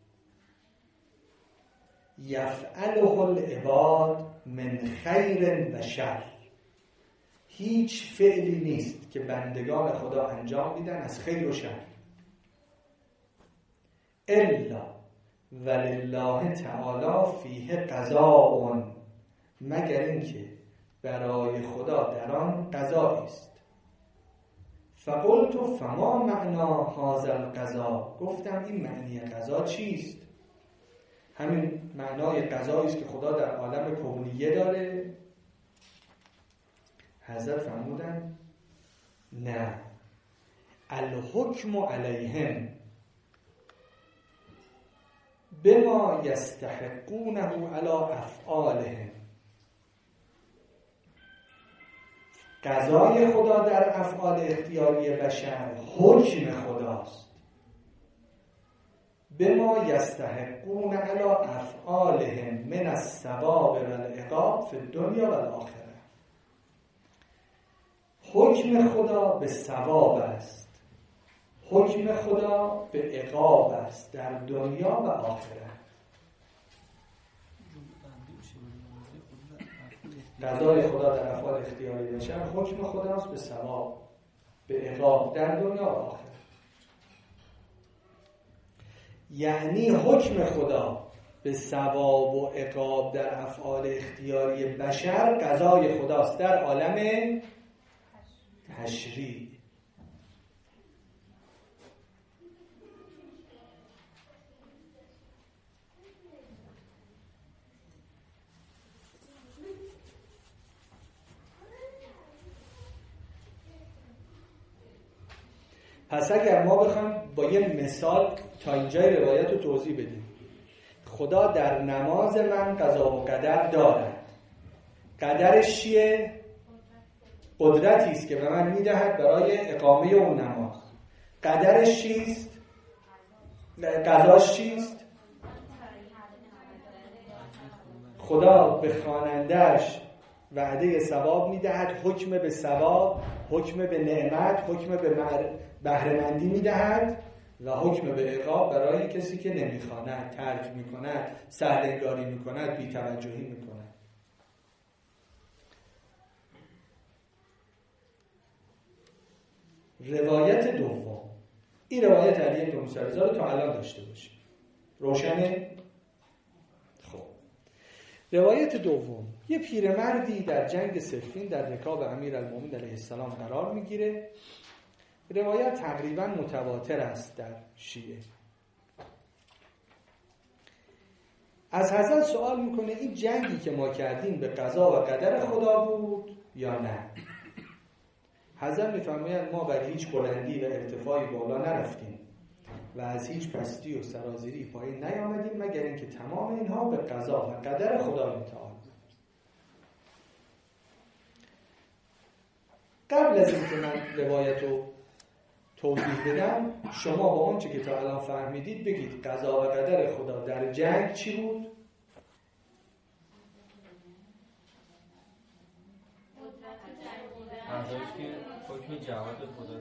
Speaker 1: یفعله العباد من خیر و شر. هیچ فعلی نیست که بندگان خدا انجام میدن از خیر و شر الا ولله تعالی فیه قضاء، مگر اینکه برای خدا در آن قضایی است. فقلت فما معنا هذا القضاء. گفتم این معنی قضا چیست؟ همین معنای قضایی است که خدا در عالم کونیه داره؟ حضرت فرمودن نه، الحکم علیهم بما یستحقونه علی افعالهم. قضای خدا در افعال اختیاری بشر حکم خداست. بما یستحقون علی افعالهم من الثواب و العقاب فی الدنیا و الاخره. حکم خدا به ثواب است، حکم خدا به عقاب است در دنیا و آخرت. قضای خدا در افعال اختیاری بشر حکم خداست به ثواب به عقاب در دنیا و آخرت. یعنی حکم خدا به ثواب و عقاب در افعال اختیاری بشر قضای خداست در عالم تشریع. پس اگر ما بخوایم با یه مثال تا اینجای روایت رو توضیح بدیم، خدا در نماز من قضا و قدر دارد. قدرش چیه؟ قدرتی است که به من میدهد برای اقامه اون نماز. قدرش چیست؟ قضاش چیست؟ خدا به خواننده‌اش وعده ثواب میدهد، حکم به ثواب، حکم به نعمت، حکم به بهره‌مندی میدهد و حکم به عقاب برای کسی که نمیخواند، ترک میکند، سهل‌انگاری میکند، بی‌توجهی میکند. روایت دوم، این روایت علی بن موسی رضا رو تا الان داشته باشیم. روشنه؟ خب روایت دوم، یه پیرمردی در جنگ صفین در رکاب امیرالمومنین علیه السلام قرار میگیره. روایت تقریبا متواتر است در شیعه. از حضرت سوال میکنه این جنگی که ما کردیم به قضا و قدر خدا بود یا نه؟ حضرت میفرمایند ما بر هیچ بلندی و ارتفاعی بالا نرفتیم و از هیچ پستی و سرازیری پایین نیامدیم مگر اینکه تمام اینها به قضا و قدر خدا متعال بود. قبل از اینکه من روایت رو توضیح بدم، شما با اون چه که تا الان فهمیدید بگید قضا و قدر خدا در جنگ چی بود؟
Speaker 3: حکم جهاد خدا.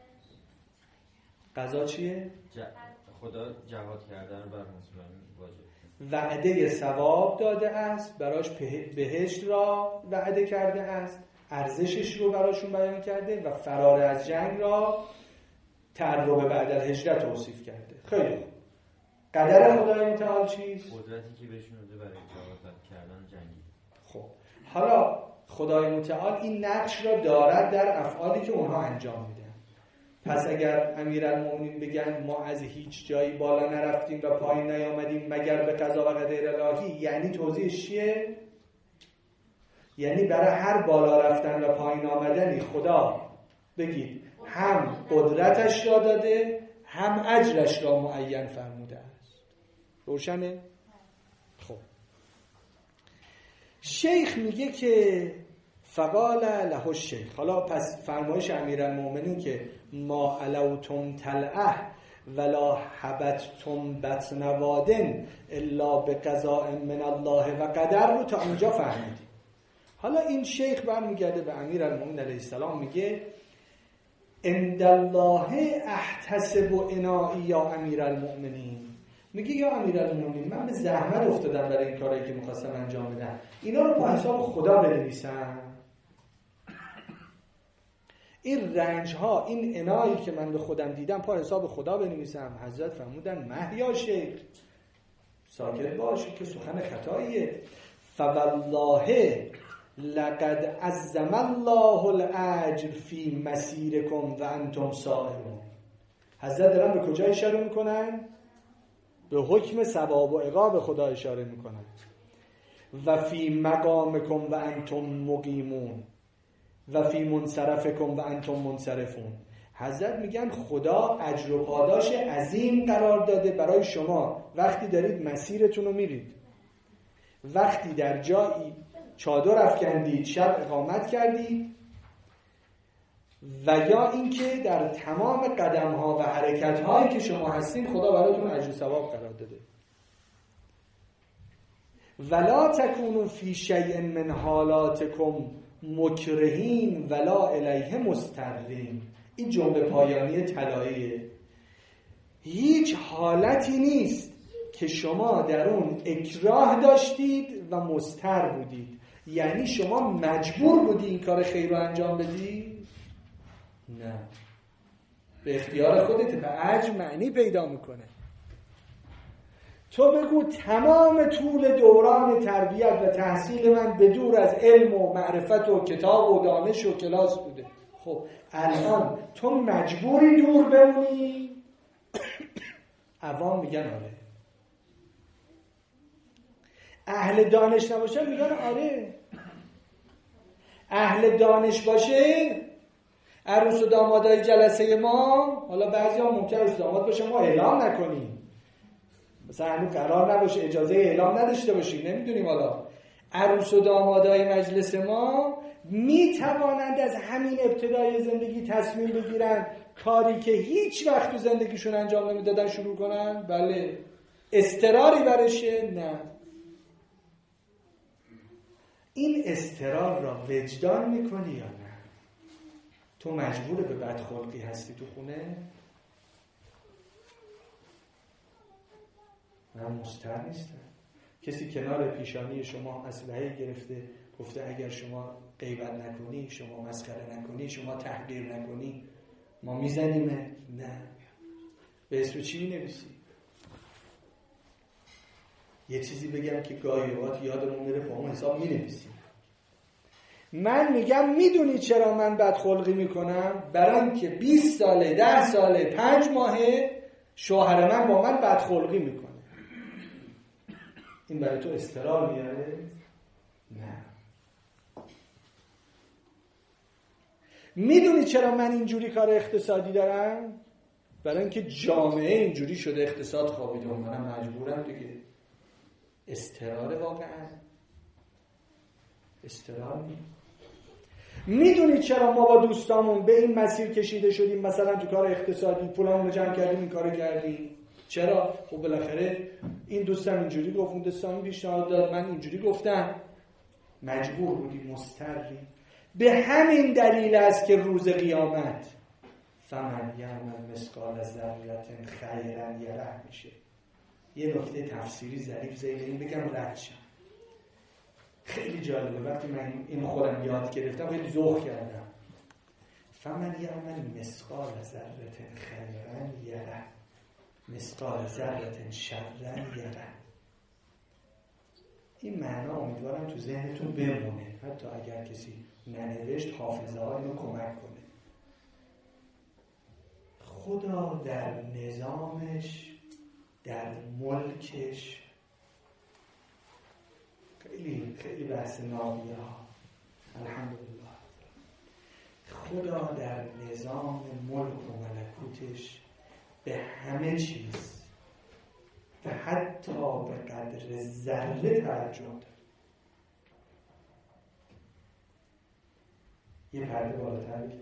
Speaker 1: قضا چیه؟
Speaker 3: ج... خدا جهاد کردن بر مسلمانان واجب
Speaker 1: وعده ثواب داده است، براش بهشت را وعده کرده است، ارزشش رو براشون بیان کرده و فرار از جنگ را ترغب بعد الهجرت توصیف کرده. خیلی خوب. قدر خدای متعال چیست؟
Speaker 6: قدرتی که بهشون داده برای اجابت کردن جنگی.
Speaker 1: خب حالا خدای متعال این نقش را دارد در افعالی که اونها انجام میدن. پس اگر امیرالمومنین بگن ما از هیچ جایی بالا نرفتیم و پایین نیامدیم مگر به قضا و قدر الهی، یعنی توضیحش چیه؟ یعنی برای هر بالا رفتن و پایین آمدنی خدا بگید هم قدرتش را داده هم اجرش را معین فرموده است. روشنه؟ خب شیخ میگه که فقال له الشیخ، حالا پس فرمایش امیرالمومنین که ما علوتم طلعه ولا حبتتم بطن وادن الا بقضاء من الله و قدر رو تا اینجا فهمیدیم. حالا این شیخ برمیگرده به امیرالمومنین علیه السلام میگه عند الله احتسب عنائی یا امیرالمومنین، میگه یا امیرالمومنین من به زحمت افتادم برای این کارایی که میخواستم انجام بدم، اینا رو با حساب خدا بنویسم. این رنج ها، این عنایی که من به خودم دیدم پا حساب خدا بنویسم. حضرت فرمودن مهیا شیخ ساکت باش که سخن خطاییه. فوالله لقد عظم الله الاجر فی مسیرکم و انتم سائرون. حضرت دارن به کجا اشاره میکنن؟ به حکم ثواب و عقاب خدا اشاره میکنن. و فی مقامکم و انتم مقیمون و فی منصرفکم و انتم منصرفون. حضرت میگن خدا اجر و پاداش عظیم قرار داده برای شما وقتی دارید مسیرتون رو میرید، وقتی در جایی چادر افکندید، شب اقامت کردید، و یا اینکه در تمام قدم‌ها و حرکت‌هایی که شما هستین خدا براتون اجر و ثواب قرار داده. ولا تکونوا فی شیء من حالاتکم مکرهین ولا الیه مضطرین. این جمله پایانی طلاییه. هیچ حالتی نیست که شما در اون اکراه داشتید و مضطر بودید، یعنی شما مجبور بودی این کار خیر رو انجام بدی؟ نه، به اختیار خودت، به اجر معنی پیدا میکنه. تو بگو تمام طول دوران تربیت و تحصیل من به دور از علم و معرفت و کتاب و دانش و کلاس بوده. خب الان تو مجبوری دور بمونی؟ عوام میگن آره. اهل دانش نباشه میگن آره. اهل دانش باشه عروس و دامادای جلسه ما، حالا بعضی ها ممکن عروس و داماد باشه ما اعلام نکنیم، مثلا هنوز قرار نباشه، اجازه اعلام نداشته باشیم، نمیدونیم، حالا عروس و دامادای مجلس ما میتوانند از همین ابتدای زندگی تصمیم بگیرن کاری که هیچ وقت تو زندگیشون انجام نمیدادن شروع کنن؟ بله. استراری برشه؟ نه. این استرار را وجدان میکنی یا نه؟ تو مجبور به بدخلقی هستی تو خونه؟ من مضطر نیستم. کسی کنار پیشانی شما اسلحه گرفته گفته اگر شما غیبت نکنی، شما مسخره نکنی، شما تحقیر نکنی ما میزنیمه؟ نه. به اسم چی می‌نویسی؟ یه چیزی بگم که گاهی اوقات یادمون میره با اون حساب می‌نویسیم. من میگم میدونی چرا من بدخلقی میکنم؟ برای اینکه بیست ساله، ده ساله، پنج ماهه شوهر من با من بدخلقی میکنه. این برای تو استرار میاره؟ نه. میدونی چرا من اینجوری کار اقتصادی دارم؟ برای اینکه جامعه اینجوری شده، اقتصاد خوابیده و منم مجبورم دیگه. استرار واقعا؟ استرار نیست. میدونید چرا ما با دوستامون به این مسیر کشیده شدیم؟ مثلا تو کار اقتصادی پولامون رو جمع کردیم، این کارو کردیم. چرا؟ خب بالاخره این دوستم اینجوری گفت، اون دوستم پیشنهاد داد، من اینجوری گفتم. مجبور بودی، مضطری. به همین دلیل است که روز قیامت فمن یعمل مثقال ذره خیرا یره میشه. یه نکته تفسیری ظریف زیر این بگم رد شم. خیلی جالبه وقتی من این خودم یاد گرفتم خیلی ذوق کردم. فمن یعمل مثقال ذره خیرا یره مثقال ذره شرا یره. این معنا امیدوارم تو ذهنتون بمونه، حتی اگر کسی ننوشت حافظه ها اینو کمک کنه. خدا در نظامش، در ملکش، خیلی خیلی بحث نامیه ها، الحمدلله، خدا در نظام ملک و ملکوتش به همه چیز و حتی به قدر ذره توجه داره. یه پرده بالاتر بگیم،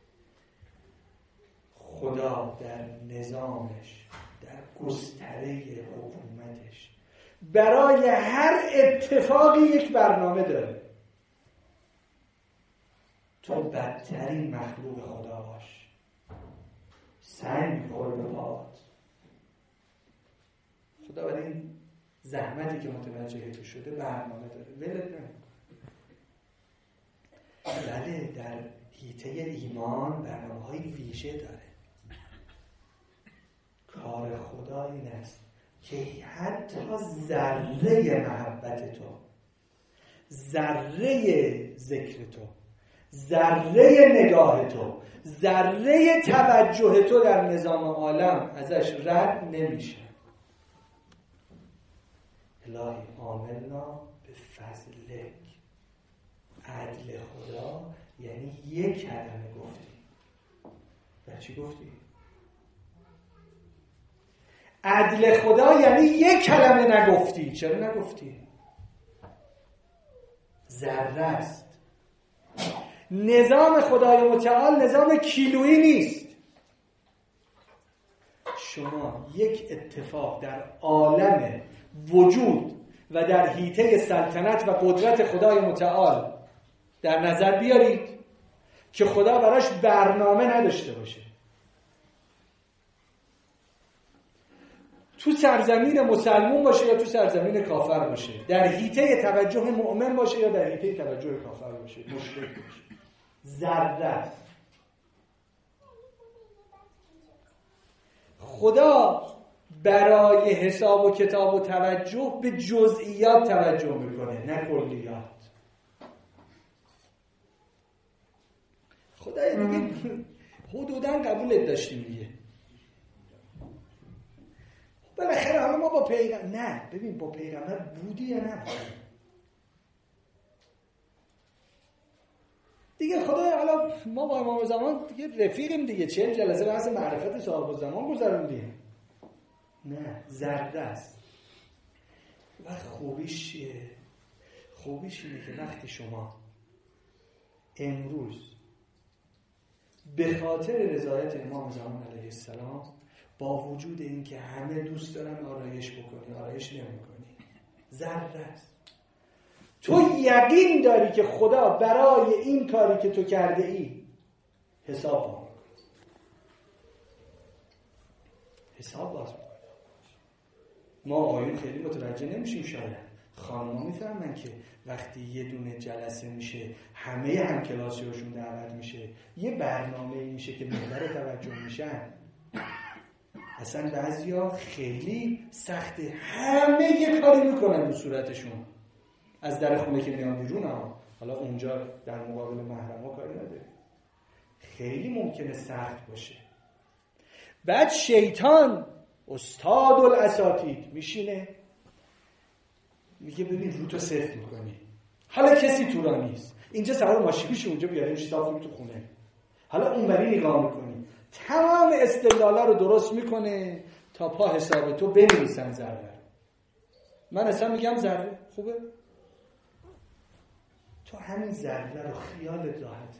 Speaker 1: خدا در نظامش، در گستره حکومتش برای هر اتفاقی یک برنامه داره. تو بدترین مخلوق خدا باش، سنگ می‌خوره به پاهات. خدا برای این زحمتی که متوجه تو شده برنامه داره، ولت نمی‌کنه. بله در حیطه ایمان برنامه‌های ویژه داره. کار خدا این است که حتی ذره محبت تو، ذره ذکر تو، ذره نگاه تو، ذره توجه تو در نظام عالم ازش رد نمیشه. الهی عاملنا به فضلک. عدل خدا یعنی یک کلمه گفتی. و چی گفتی؟ عدل خدا یعنی یک کلمه نگفتی. چرا نگفتی؟ ذره است. نظام خدای متعال نظام کیلویی نیست. شما یک اتفاق در عالم وجود و در حیطه سلطنت و قدرت خدای متعال در نظر بیارید که خدا براش برنامه نداشته باشه. تو سرزمین مسلمون باشه یا تو سرزمین کافر باشه، در حیطه توجه مؤمن باشه یا در حیطه توجه کافر باشه، مشرک باشه، ذره. خدا برای حساب و کتاب و توجه به جزئیات توجه میکنه، نه کلیات. خدا دیگه حدوداً قبولت داشتیم دیگه. بالاخره حالا ما با پیغمبر، نه ببین با پیغمبر بودی یا نه دیگه. خدا حالا ما با امام زمان دیگه رفیقیم دیگه، چهل جلسه بحث معرفت صاحب الزمان گذروندیم. نه، ذره است. و خوبیش چیه؟ خوبیش اینه که وقتی شما امروز به خاطر رضایت امام زمان علیه السلام با وجود این که همه دوست دارن آرایش بکنی، آرایش نمی کنی، ذره است. تو یقین داری که خدا برای این کاری که تو کرده ای حساب باز میکنه. حساب باز میکنه. ما آقایون خیلی متوجه نمیشیم، شاید خانم‌ها میفهمن که وقتی یه دونه جلسه میشه همه همکلاسی‌هاشون دعوت میشه، یه برنامه‌ای میشه که محور توجه میشن. اصلا بعضیا خیلی سخته، همه یه کاری میکنن رو صورتشون از در خونه که میان بیرون ها. حالا اونجا در مقابل محرم ها کاری نداره، خیلی ممکنه سخت باشه. بعد شیطان استاد الاساتید میشینه میگه ببین رو تو صفر میکنی، حالا کسی تو را نیست، اینجا سوار ماشین میشه اونجا بیاریمش صاف تو خونه، حالا اونوری نگاه میکنی، تمام استدلالا رو درست میکنه تا پا حساب تو بنویسن ذره. من اصلا میگم ذره خوبه، تو همین ذره رو خیالت راحته،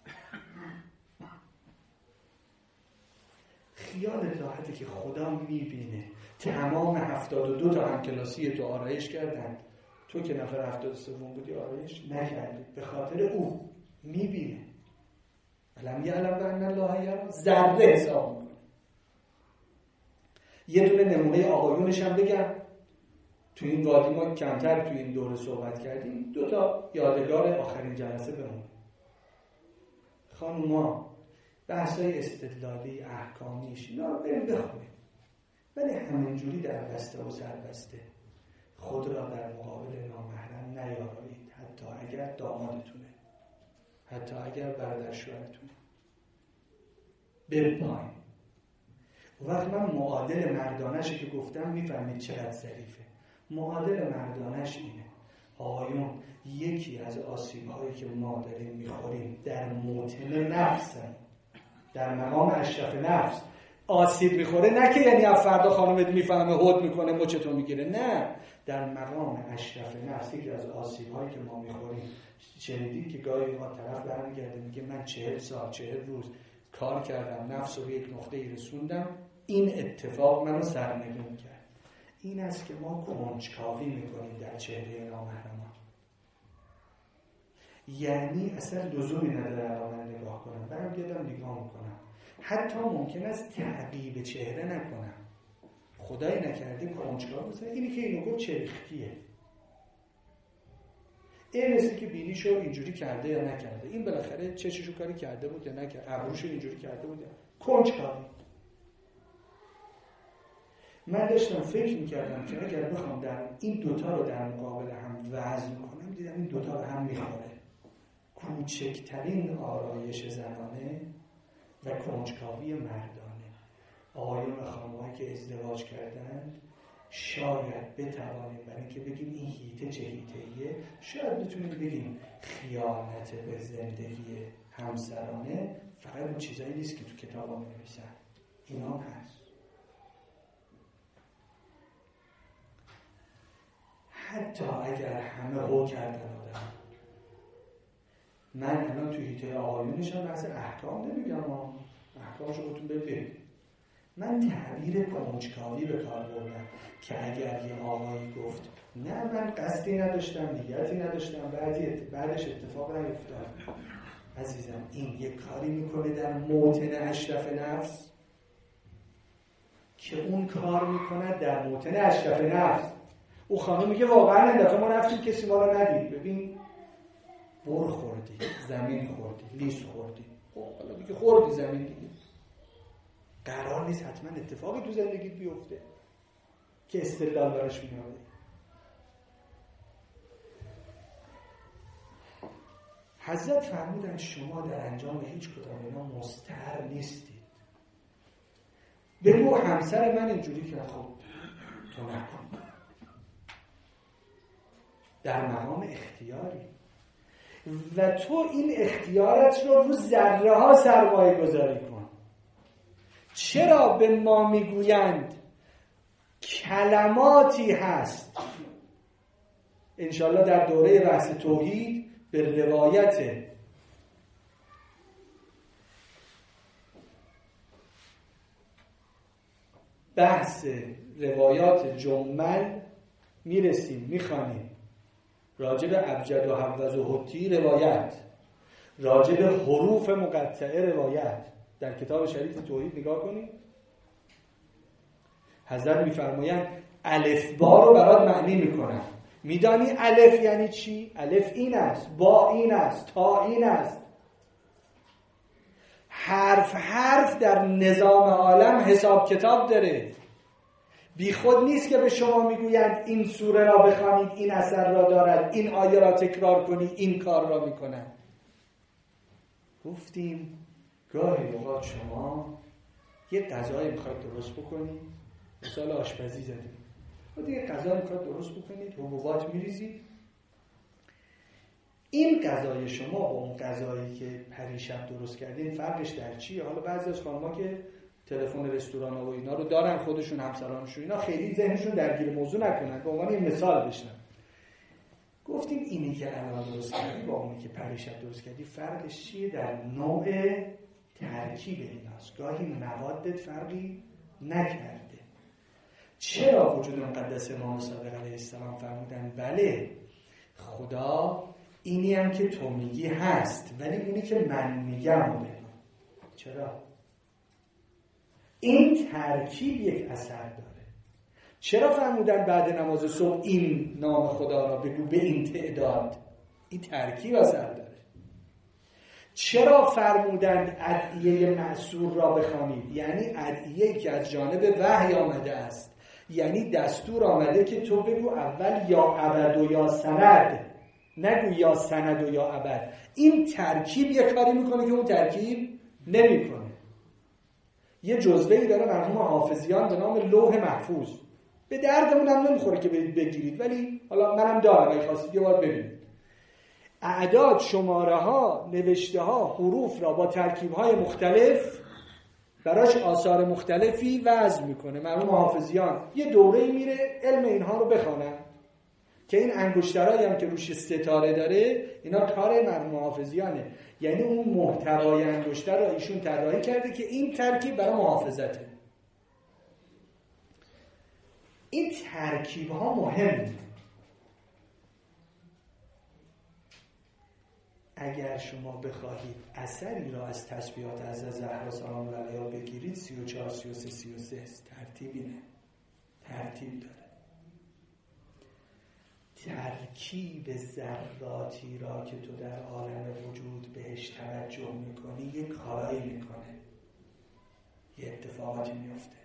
Speaker 1: خیالت راحته که خدا میبینه تمام هفتاد و دو تا همکلاسی تو آرایش کردن، تو که نفر هفتاد و سوم بودی آرایش نکردی، به خاطر او میبینه. علم یعلم بأن الله یری، ذره حساب میکنه. یه دونه نمونه آقایونش هم بگم. تو این وادی ما کمتر تو این دوره صحبت کردیم، دو تا یادگار آخرین جلسه بمونه. خانوما بحثای استدلالی احکامیش اینا رو بریم بخونیم، ولی همینجوری در بسته و سربسته خود را در مقابل نامحرم نیارایید، حتی اگر دامادتونه، حتی اگر برادر شوهرتونه. بپاین. وقتی من معادل مردانشی که گفتم میفهمید چقدر ظریفه. معادل مردانش اینه: آقایون، یکی از آسیب‌هایی که ما داریم میخوریم در موطن نفسم، در مقام اشرف نفس آسیب میخوره، نه که یعنی از فردا خانمت میفهمه هود میکنه مچتو میگیره، نه، در مقام اشرف نفس یکی از آسیب‌هایی که ما میخوریم. شنیدید که گاهی اوقات طرف برمیگرده میگه من چهل سال چهل روز کار کردم، نفس رو به یک نقطه‌ای رسوندم، این اتفاق منو سرنگون کرد. این است که ما کنجکاوی میکنیم در چهره نامحرمان. یعنی اصلا لزومی نداره الان من نگاه کنم، برمیگردم نگاه میکنم، حتی ممکن است تعقیب چهره نکنم، خدای نکرده کنجکاو مثلا اینی که اینو گفت چریختیه، این مثل که بینیشو اینجوری کرده یا نکرده، این بالاخره چششو کاری کرده بود یا نکرده، ابروشو اینجوری کرده بود یا کنجکاوی. من داشتم فکر میکردم که اگر بخوام در این دوتا رو در مقابل هم وزن کنم، دیدم این دوتا رو هم میخوره. کوچکترین آرایش زنانه و کنجکاوی مردانه. آقایون و خانم‌هایی که ازدواج کردند شاید بتوانیم برای اینکه بگیم این هیته چه هیته‌ایه، شاید بتونیم بگیم خیانت به زندگی همسرانه فقط اون چیزایی نیست که تو کتابا می‌نویسن، اینا هم هست. حتی اگر همه هو کردن آدم، من الان تو هیته آقایونش هم بحث احکام نمیگم، احکامش رو بهتون بگید، من تعبیر کنجکاوی به کار بردم که اگر یه آقایی گفت نه من قصدی نداشتم، نیتی نداشتم، بعدی بعدش اتفاق نیفتاد، عزیزم این یک کاری میکنه در موطن اشرف نفس که اون کار میکنه در موطن اشرف نفس. او خانم میگه واقعا این دفعه ما رفتیم کسی ما رو ندید، ببین بر خوردی، زمین خوردی، لیس خوردی، خب حالا میگه خوردی زمین دیگه، قرار نیست حتما اتفاقی تو زندگیت بیفته که استدلال براش میاره. حضرت فرمودن شما در انجام هیچ کدام اینا مستحر نیستید. بگو همسر من اینجوری کرد، خب تو نکن، در مقام اختیاری و تو این اختیارت رو رو ذره ها سرمایه گذاری کن. چرا به ما میگویند کلماتی هست، انشالله در دوره بحث توحید به روایت بحث روایات جمل میرسیم، میخوانیم راجب ابجد و حوض و حتی روایت، راجب حروف مقطعه روایت، در کتاب شریف توحید نگاه کنید. حضرت میفرمایند الفبا رو برات معنی میکنم. میدانی الف یعنی چی؟ الف این است، با این است، تا این است. حرف حرف در نظام عالم حساب کتاب داره. بی خود نیست که به شما میگویند این سوره را بخوانید این اثر را دارد، این آیه را تکرار کنید این کار را میکنند. گفتیم گاهی اوقات شما یه غذایی میخواید درست بکنید، مثال آشپزی زدیم، و دیگه غذا میخواید درست بکنید، حبوبات میریزید. این غذای شما با اون غذایی که پریشب درست کردین فرقش در چیه؟ حالا بعضی از خانم‌ها که تلفن رستوران و اینا رو دارن، خودشون همسرانشون اینا خیلی ذهنشون درگیر موضوع نکنن، به عنوان این مثال بشنن. گفتیم اینی که الان درست کردی با اونی که پریشب درست کردی فرقش چیه؟ در نوع ترکیب ایناست. گاهی موادت فرقی نکرده. چرا وجود مقدس امام صادق علیه السلام فرمودن بله خدا اینی هم که تو میگی هست، ولی اونی که من میگم رو بگو. چرا؟ این ترکیب یک اثر داره. چرا فرمودن بعد نماز صبح این نام خدا را بگو به این تعداد؟ این ترکیب اثر داره. چرا فرمودند ادعیه معصور را بخوانید؟ یعنی ادعیه‌ای که از جانب وحی آمده است، یعنی دستور آمده که تو بگو اول یا ابد و یا سند، نگو یا سند و یا ابد. این ترکیب یه کاری میکنه که اون ترکیب نمیکنه. یه جزوه‌ای داره مرحوم حافظیان به نام لوح محفوظ، به دردمون هم نمیخوره که بگیرید، ولی حالا منم دارم، اگه خواستید یه بار ببینید. اعداد، شماره ها، نوشته ها، حروف را با ترکیب های مختلف براش آثار مختلفی وضع میکنه. مرحوم حافظیان یه دوره‌ای میره علم اینها رو بخونن که این انگشترایی هم که روش ستاره داره اینا کار مرحوم حافظیانه. یعنی اون محتوای انگشتر را ایشون طراحی کرده که این ترکیب برای محافظته. این ترکیب ها مهمه. اگر شما بخواهید اثری را از تسبیحات حضرت زهرا سلام الله علیها بگیرید، سی و چهار، سی و سه، سی و سه است. ترتیبی نه، ترتیب داره. ترکیب ذراتی را که تو در عالم وجود بهش توجه میکنی یه کارایی میکنه، یه اتفاقاتی میفته.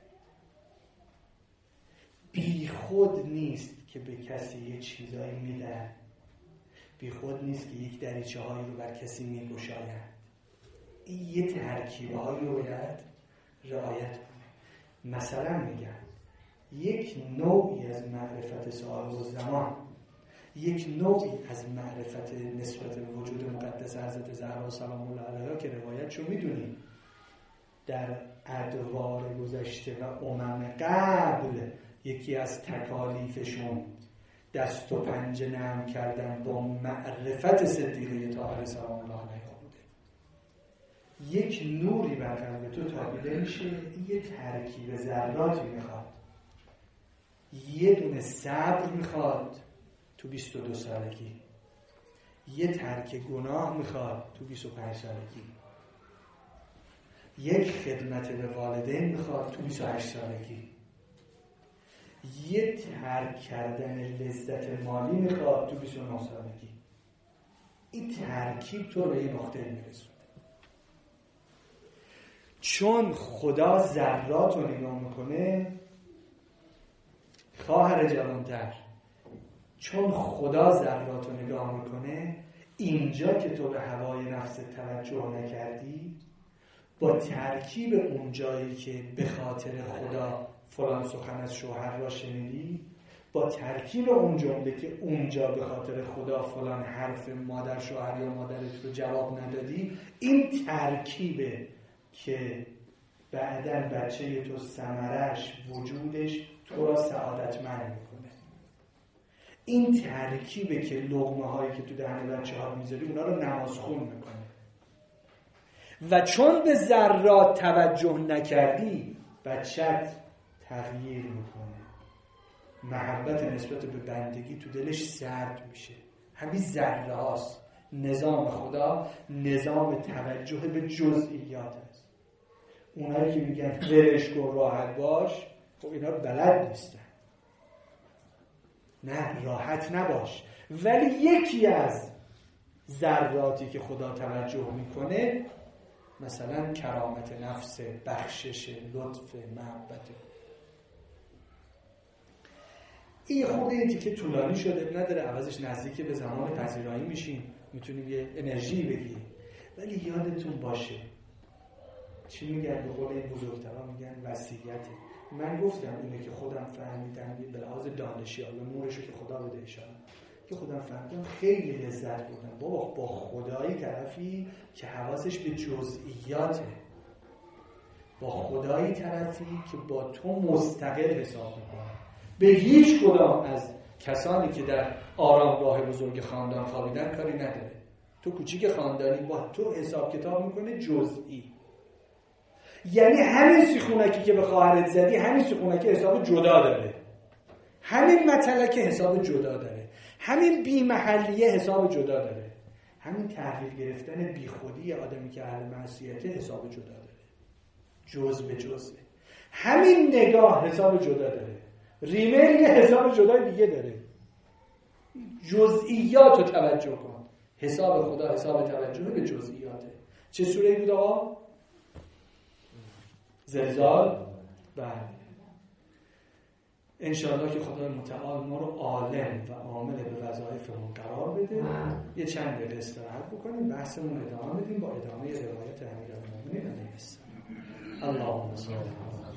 Speaker 1: بی خود نیست که به کسی یه چیزایی میدن، بی خود نیست که یک دریچه هایی رو بر کسی میگشایند. این یه ترکیب هایی رو باید رعایت کنه. مثلا میگم یک نوعی از معرفت صاحب الزمان، یک نوعی از معرفت نسبت به وجود مقدس حضرت زهرا سلام الله علیها که روایتشو میدونیم در ادوار گذشته و امم قبل، یکی از تکالیفشون دست و پنجه نرم کردن با معرفت صدیقه طاهره سلام الله علیها بوده. یک نوری بر قلب تو تابیده میشه. یه ترکیب ذراتی میخواد. یه دونه صبر میخواد تو بیست و دو سالگی، یه ترک گناه میخواد تو بیست و پنج سالگی، یک خدمت به والدین میخواد تو بیست و هشت سالگی، یه ترک کردن لذت مالی میخواد تو بیست و نه سالگی. این ترکیب تو رو به یه نقطه میرسونه. چون خدا ذرات رو نگاه میکنه، خواهر جوانتر، چون خدا ذرات رو نگاه میکنه، اینجا که تو به هوای نفست توجه نکردی، با ترکیب اون جایی که به خاطر خدا فلان سخن از شوهر را شنیدی، با ترکیب اون جمله که اونجا به خاطر خدا فلان حرف مادر شوهر یا مادرت رو جواب ندادی، این ترکیبه که بعدن بچه تو ثمرش، وجودش تو را سعادتمند میکنه. این ترکیبه که لقمه هایی که تو دهن بچه ها میذاری اونا رو نمازخون میکنه. و چون به ذرات توجه نکردی، بچت تغییر میکنه. محبت نسبت به بندگی تو دلش سرد میشه. همین ذره هاست. نظام خدا نظام توجه به جزئیات است. اونایی که میگن ولش کن راحت باش، خب اینا بلد نیستن. نه، راحت نباش. ولی یکی از ذراتی که خدا توجه میکنه مثلا کرامت نفس، بخشش، لطف، محبت. این خود این تیکه طولانی شده، نداره، عوضش نزدیک به زمان پذیرایی میشیم، میتونیم یه انرژی بگیریم. ولی یادتون باشه چی میگن؟ به قول این بزرگترها میگن وصیته. من گفتم اینه که خودم فهمیدم به لحاظ دانشی، حالا نورشو که خدا بده انشاءالله، که خودم فهمیدم خیلی لذت بردم. بابا با خدایی طرفی که حواسش به جزئیاته، با خدایی طرفی که با تو مستقل حساب میکنه. به هیچ کدام از کسانی که در آرامگاه بزرگ خاندان خوابیدن کاری نداره. تو کوچیک خاندانی با تو حساب کتاب میکنه جزئی. یعنی همین سیخونکی که به خواهرت زدی، همین سیخونکی حساب جدا داره، همین متلک حساب جدا داره، همین بی محلیه حساب جدا داره، همین تحویل گرفتن بی خودی آدمی که اهل معصیته حساب جدا داره. جز به جزه. همین نگاه حساب جدا داره، ریمیل یه حساب جدای دیگه داره. جزئیات رو توجه کن. حساب خدا حساب توجه به جزئیاته. چه سوره‌ای بود آقا؟ زلزال. بله. انشاءالله که خدای متعال ما رو عالم و عامل به وظایفمون قرار بده. یه چند دقیقه استراحت بکنیم، بحثمون ادامه بدیم با ادامه روایت امیرالمومنین علیه السلام. اللهم صل علی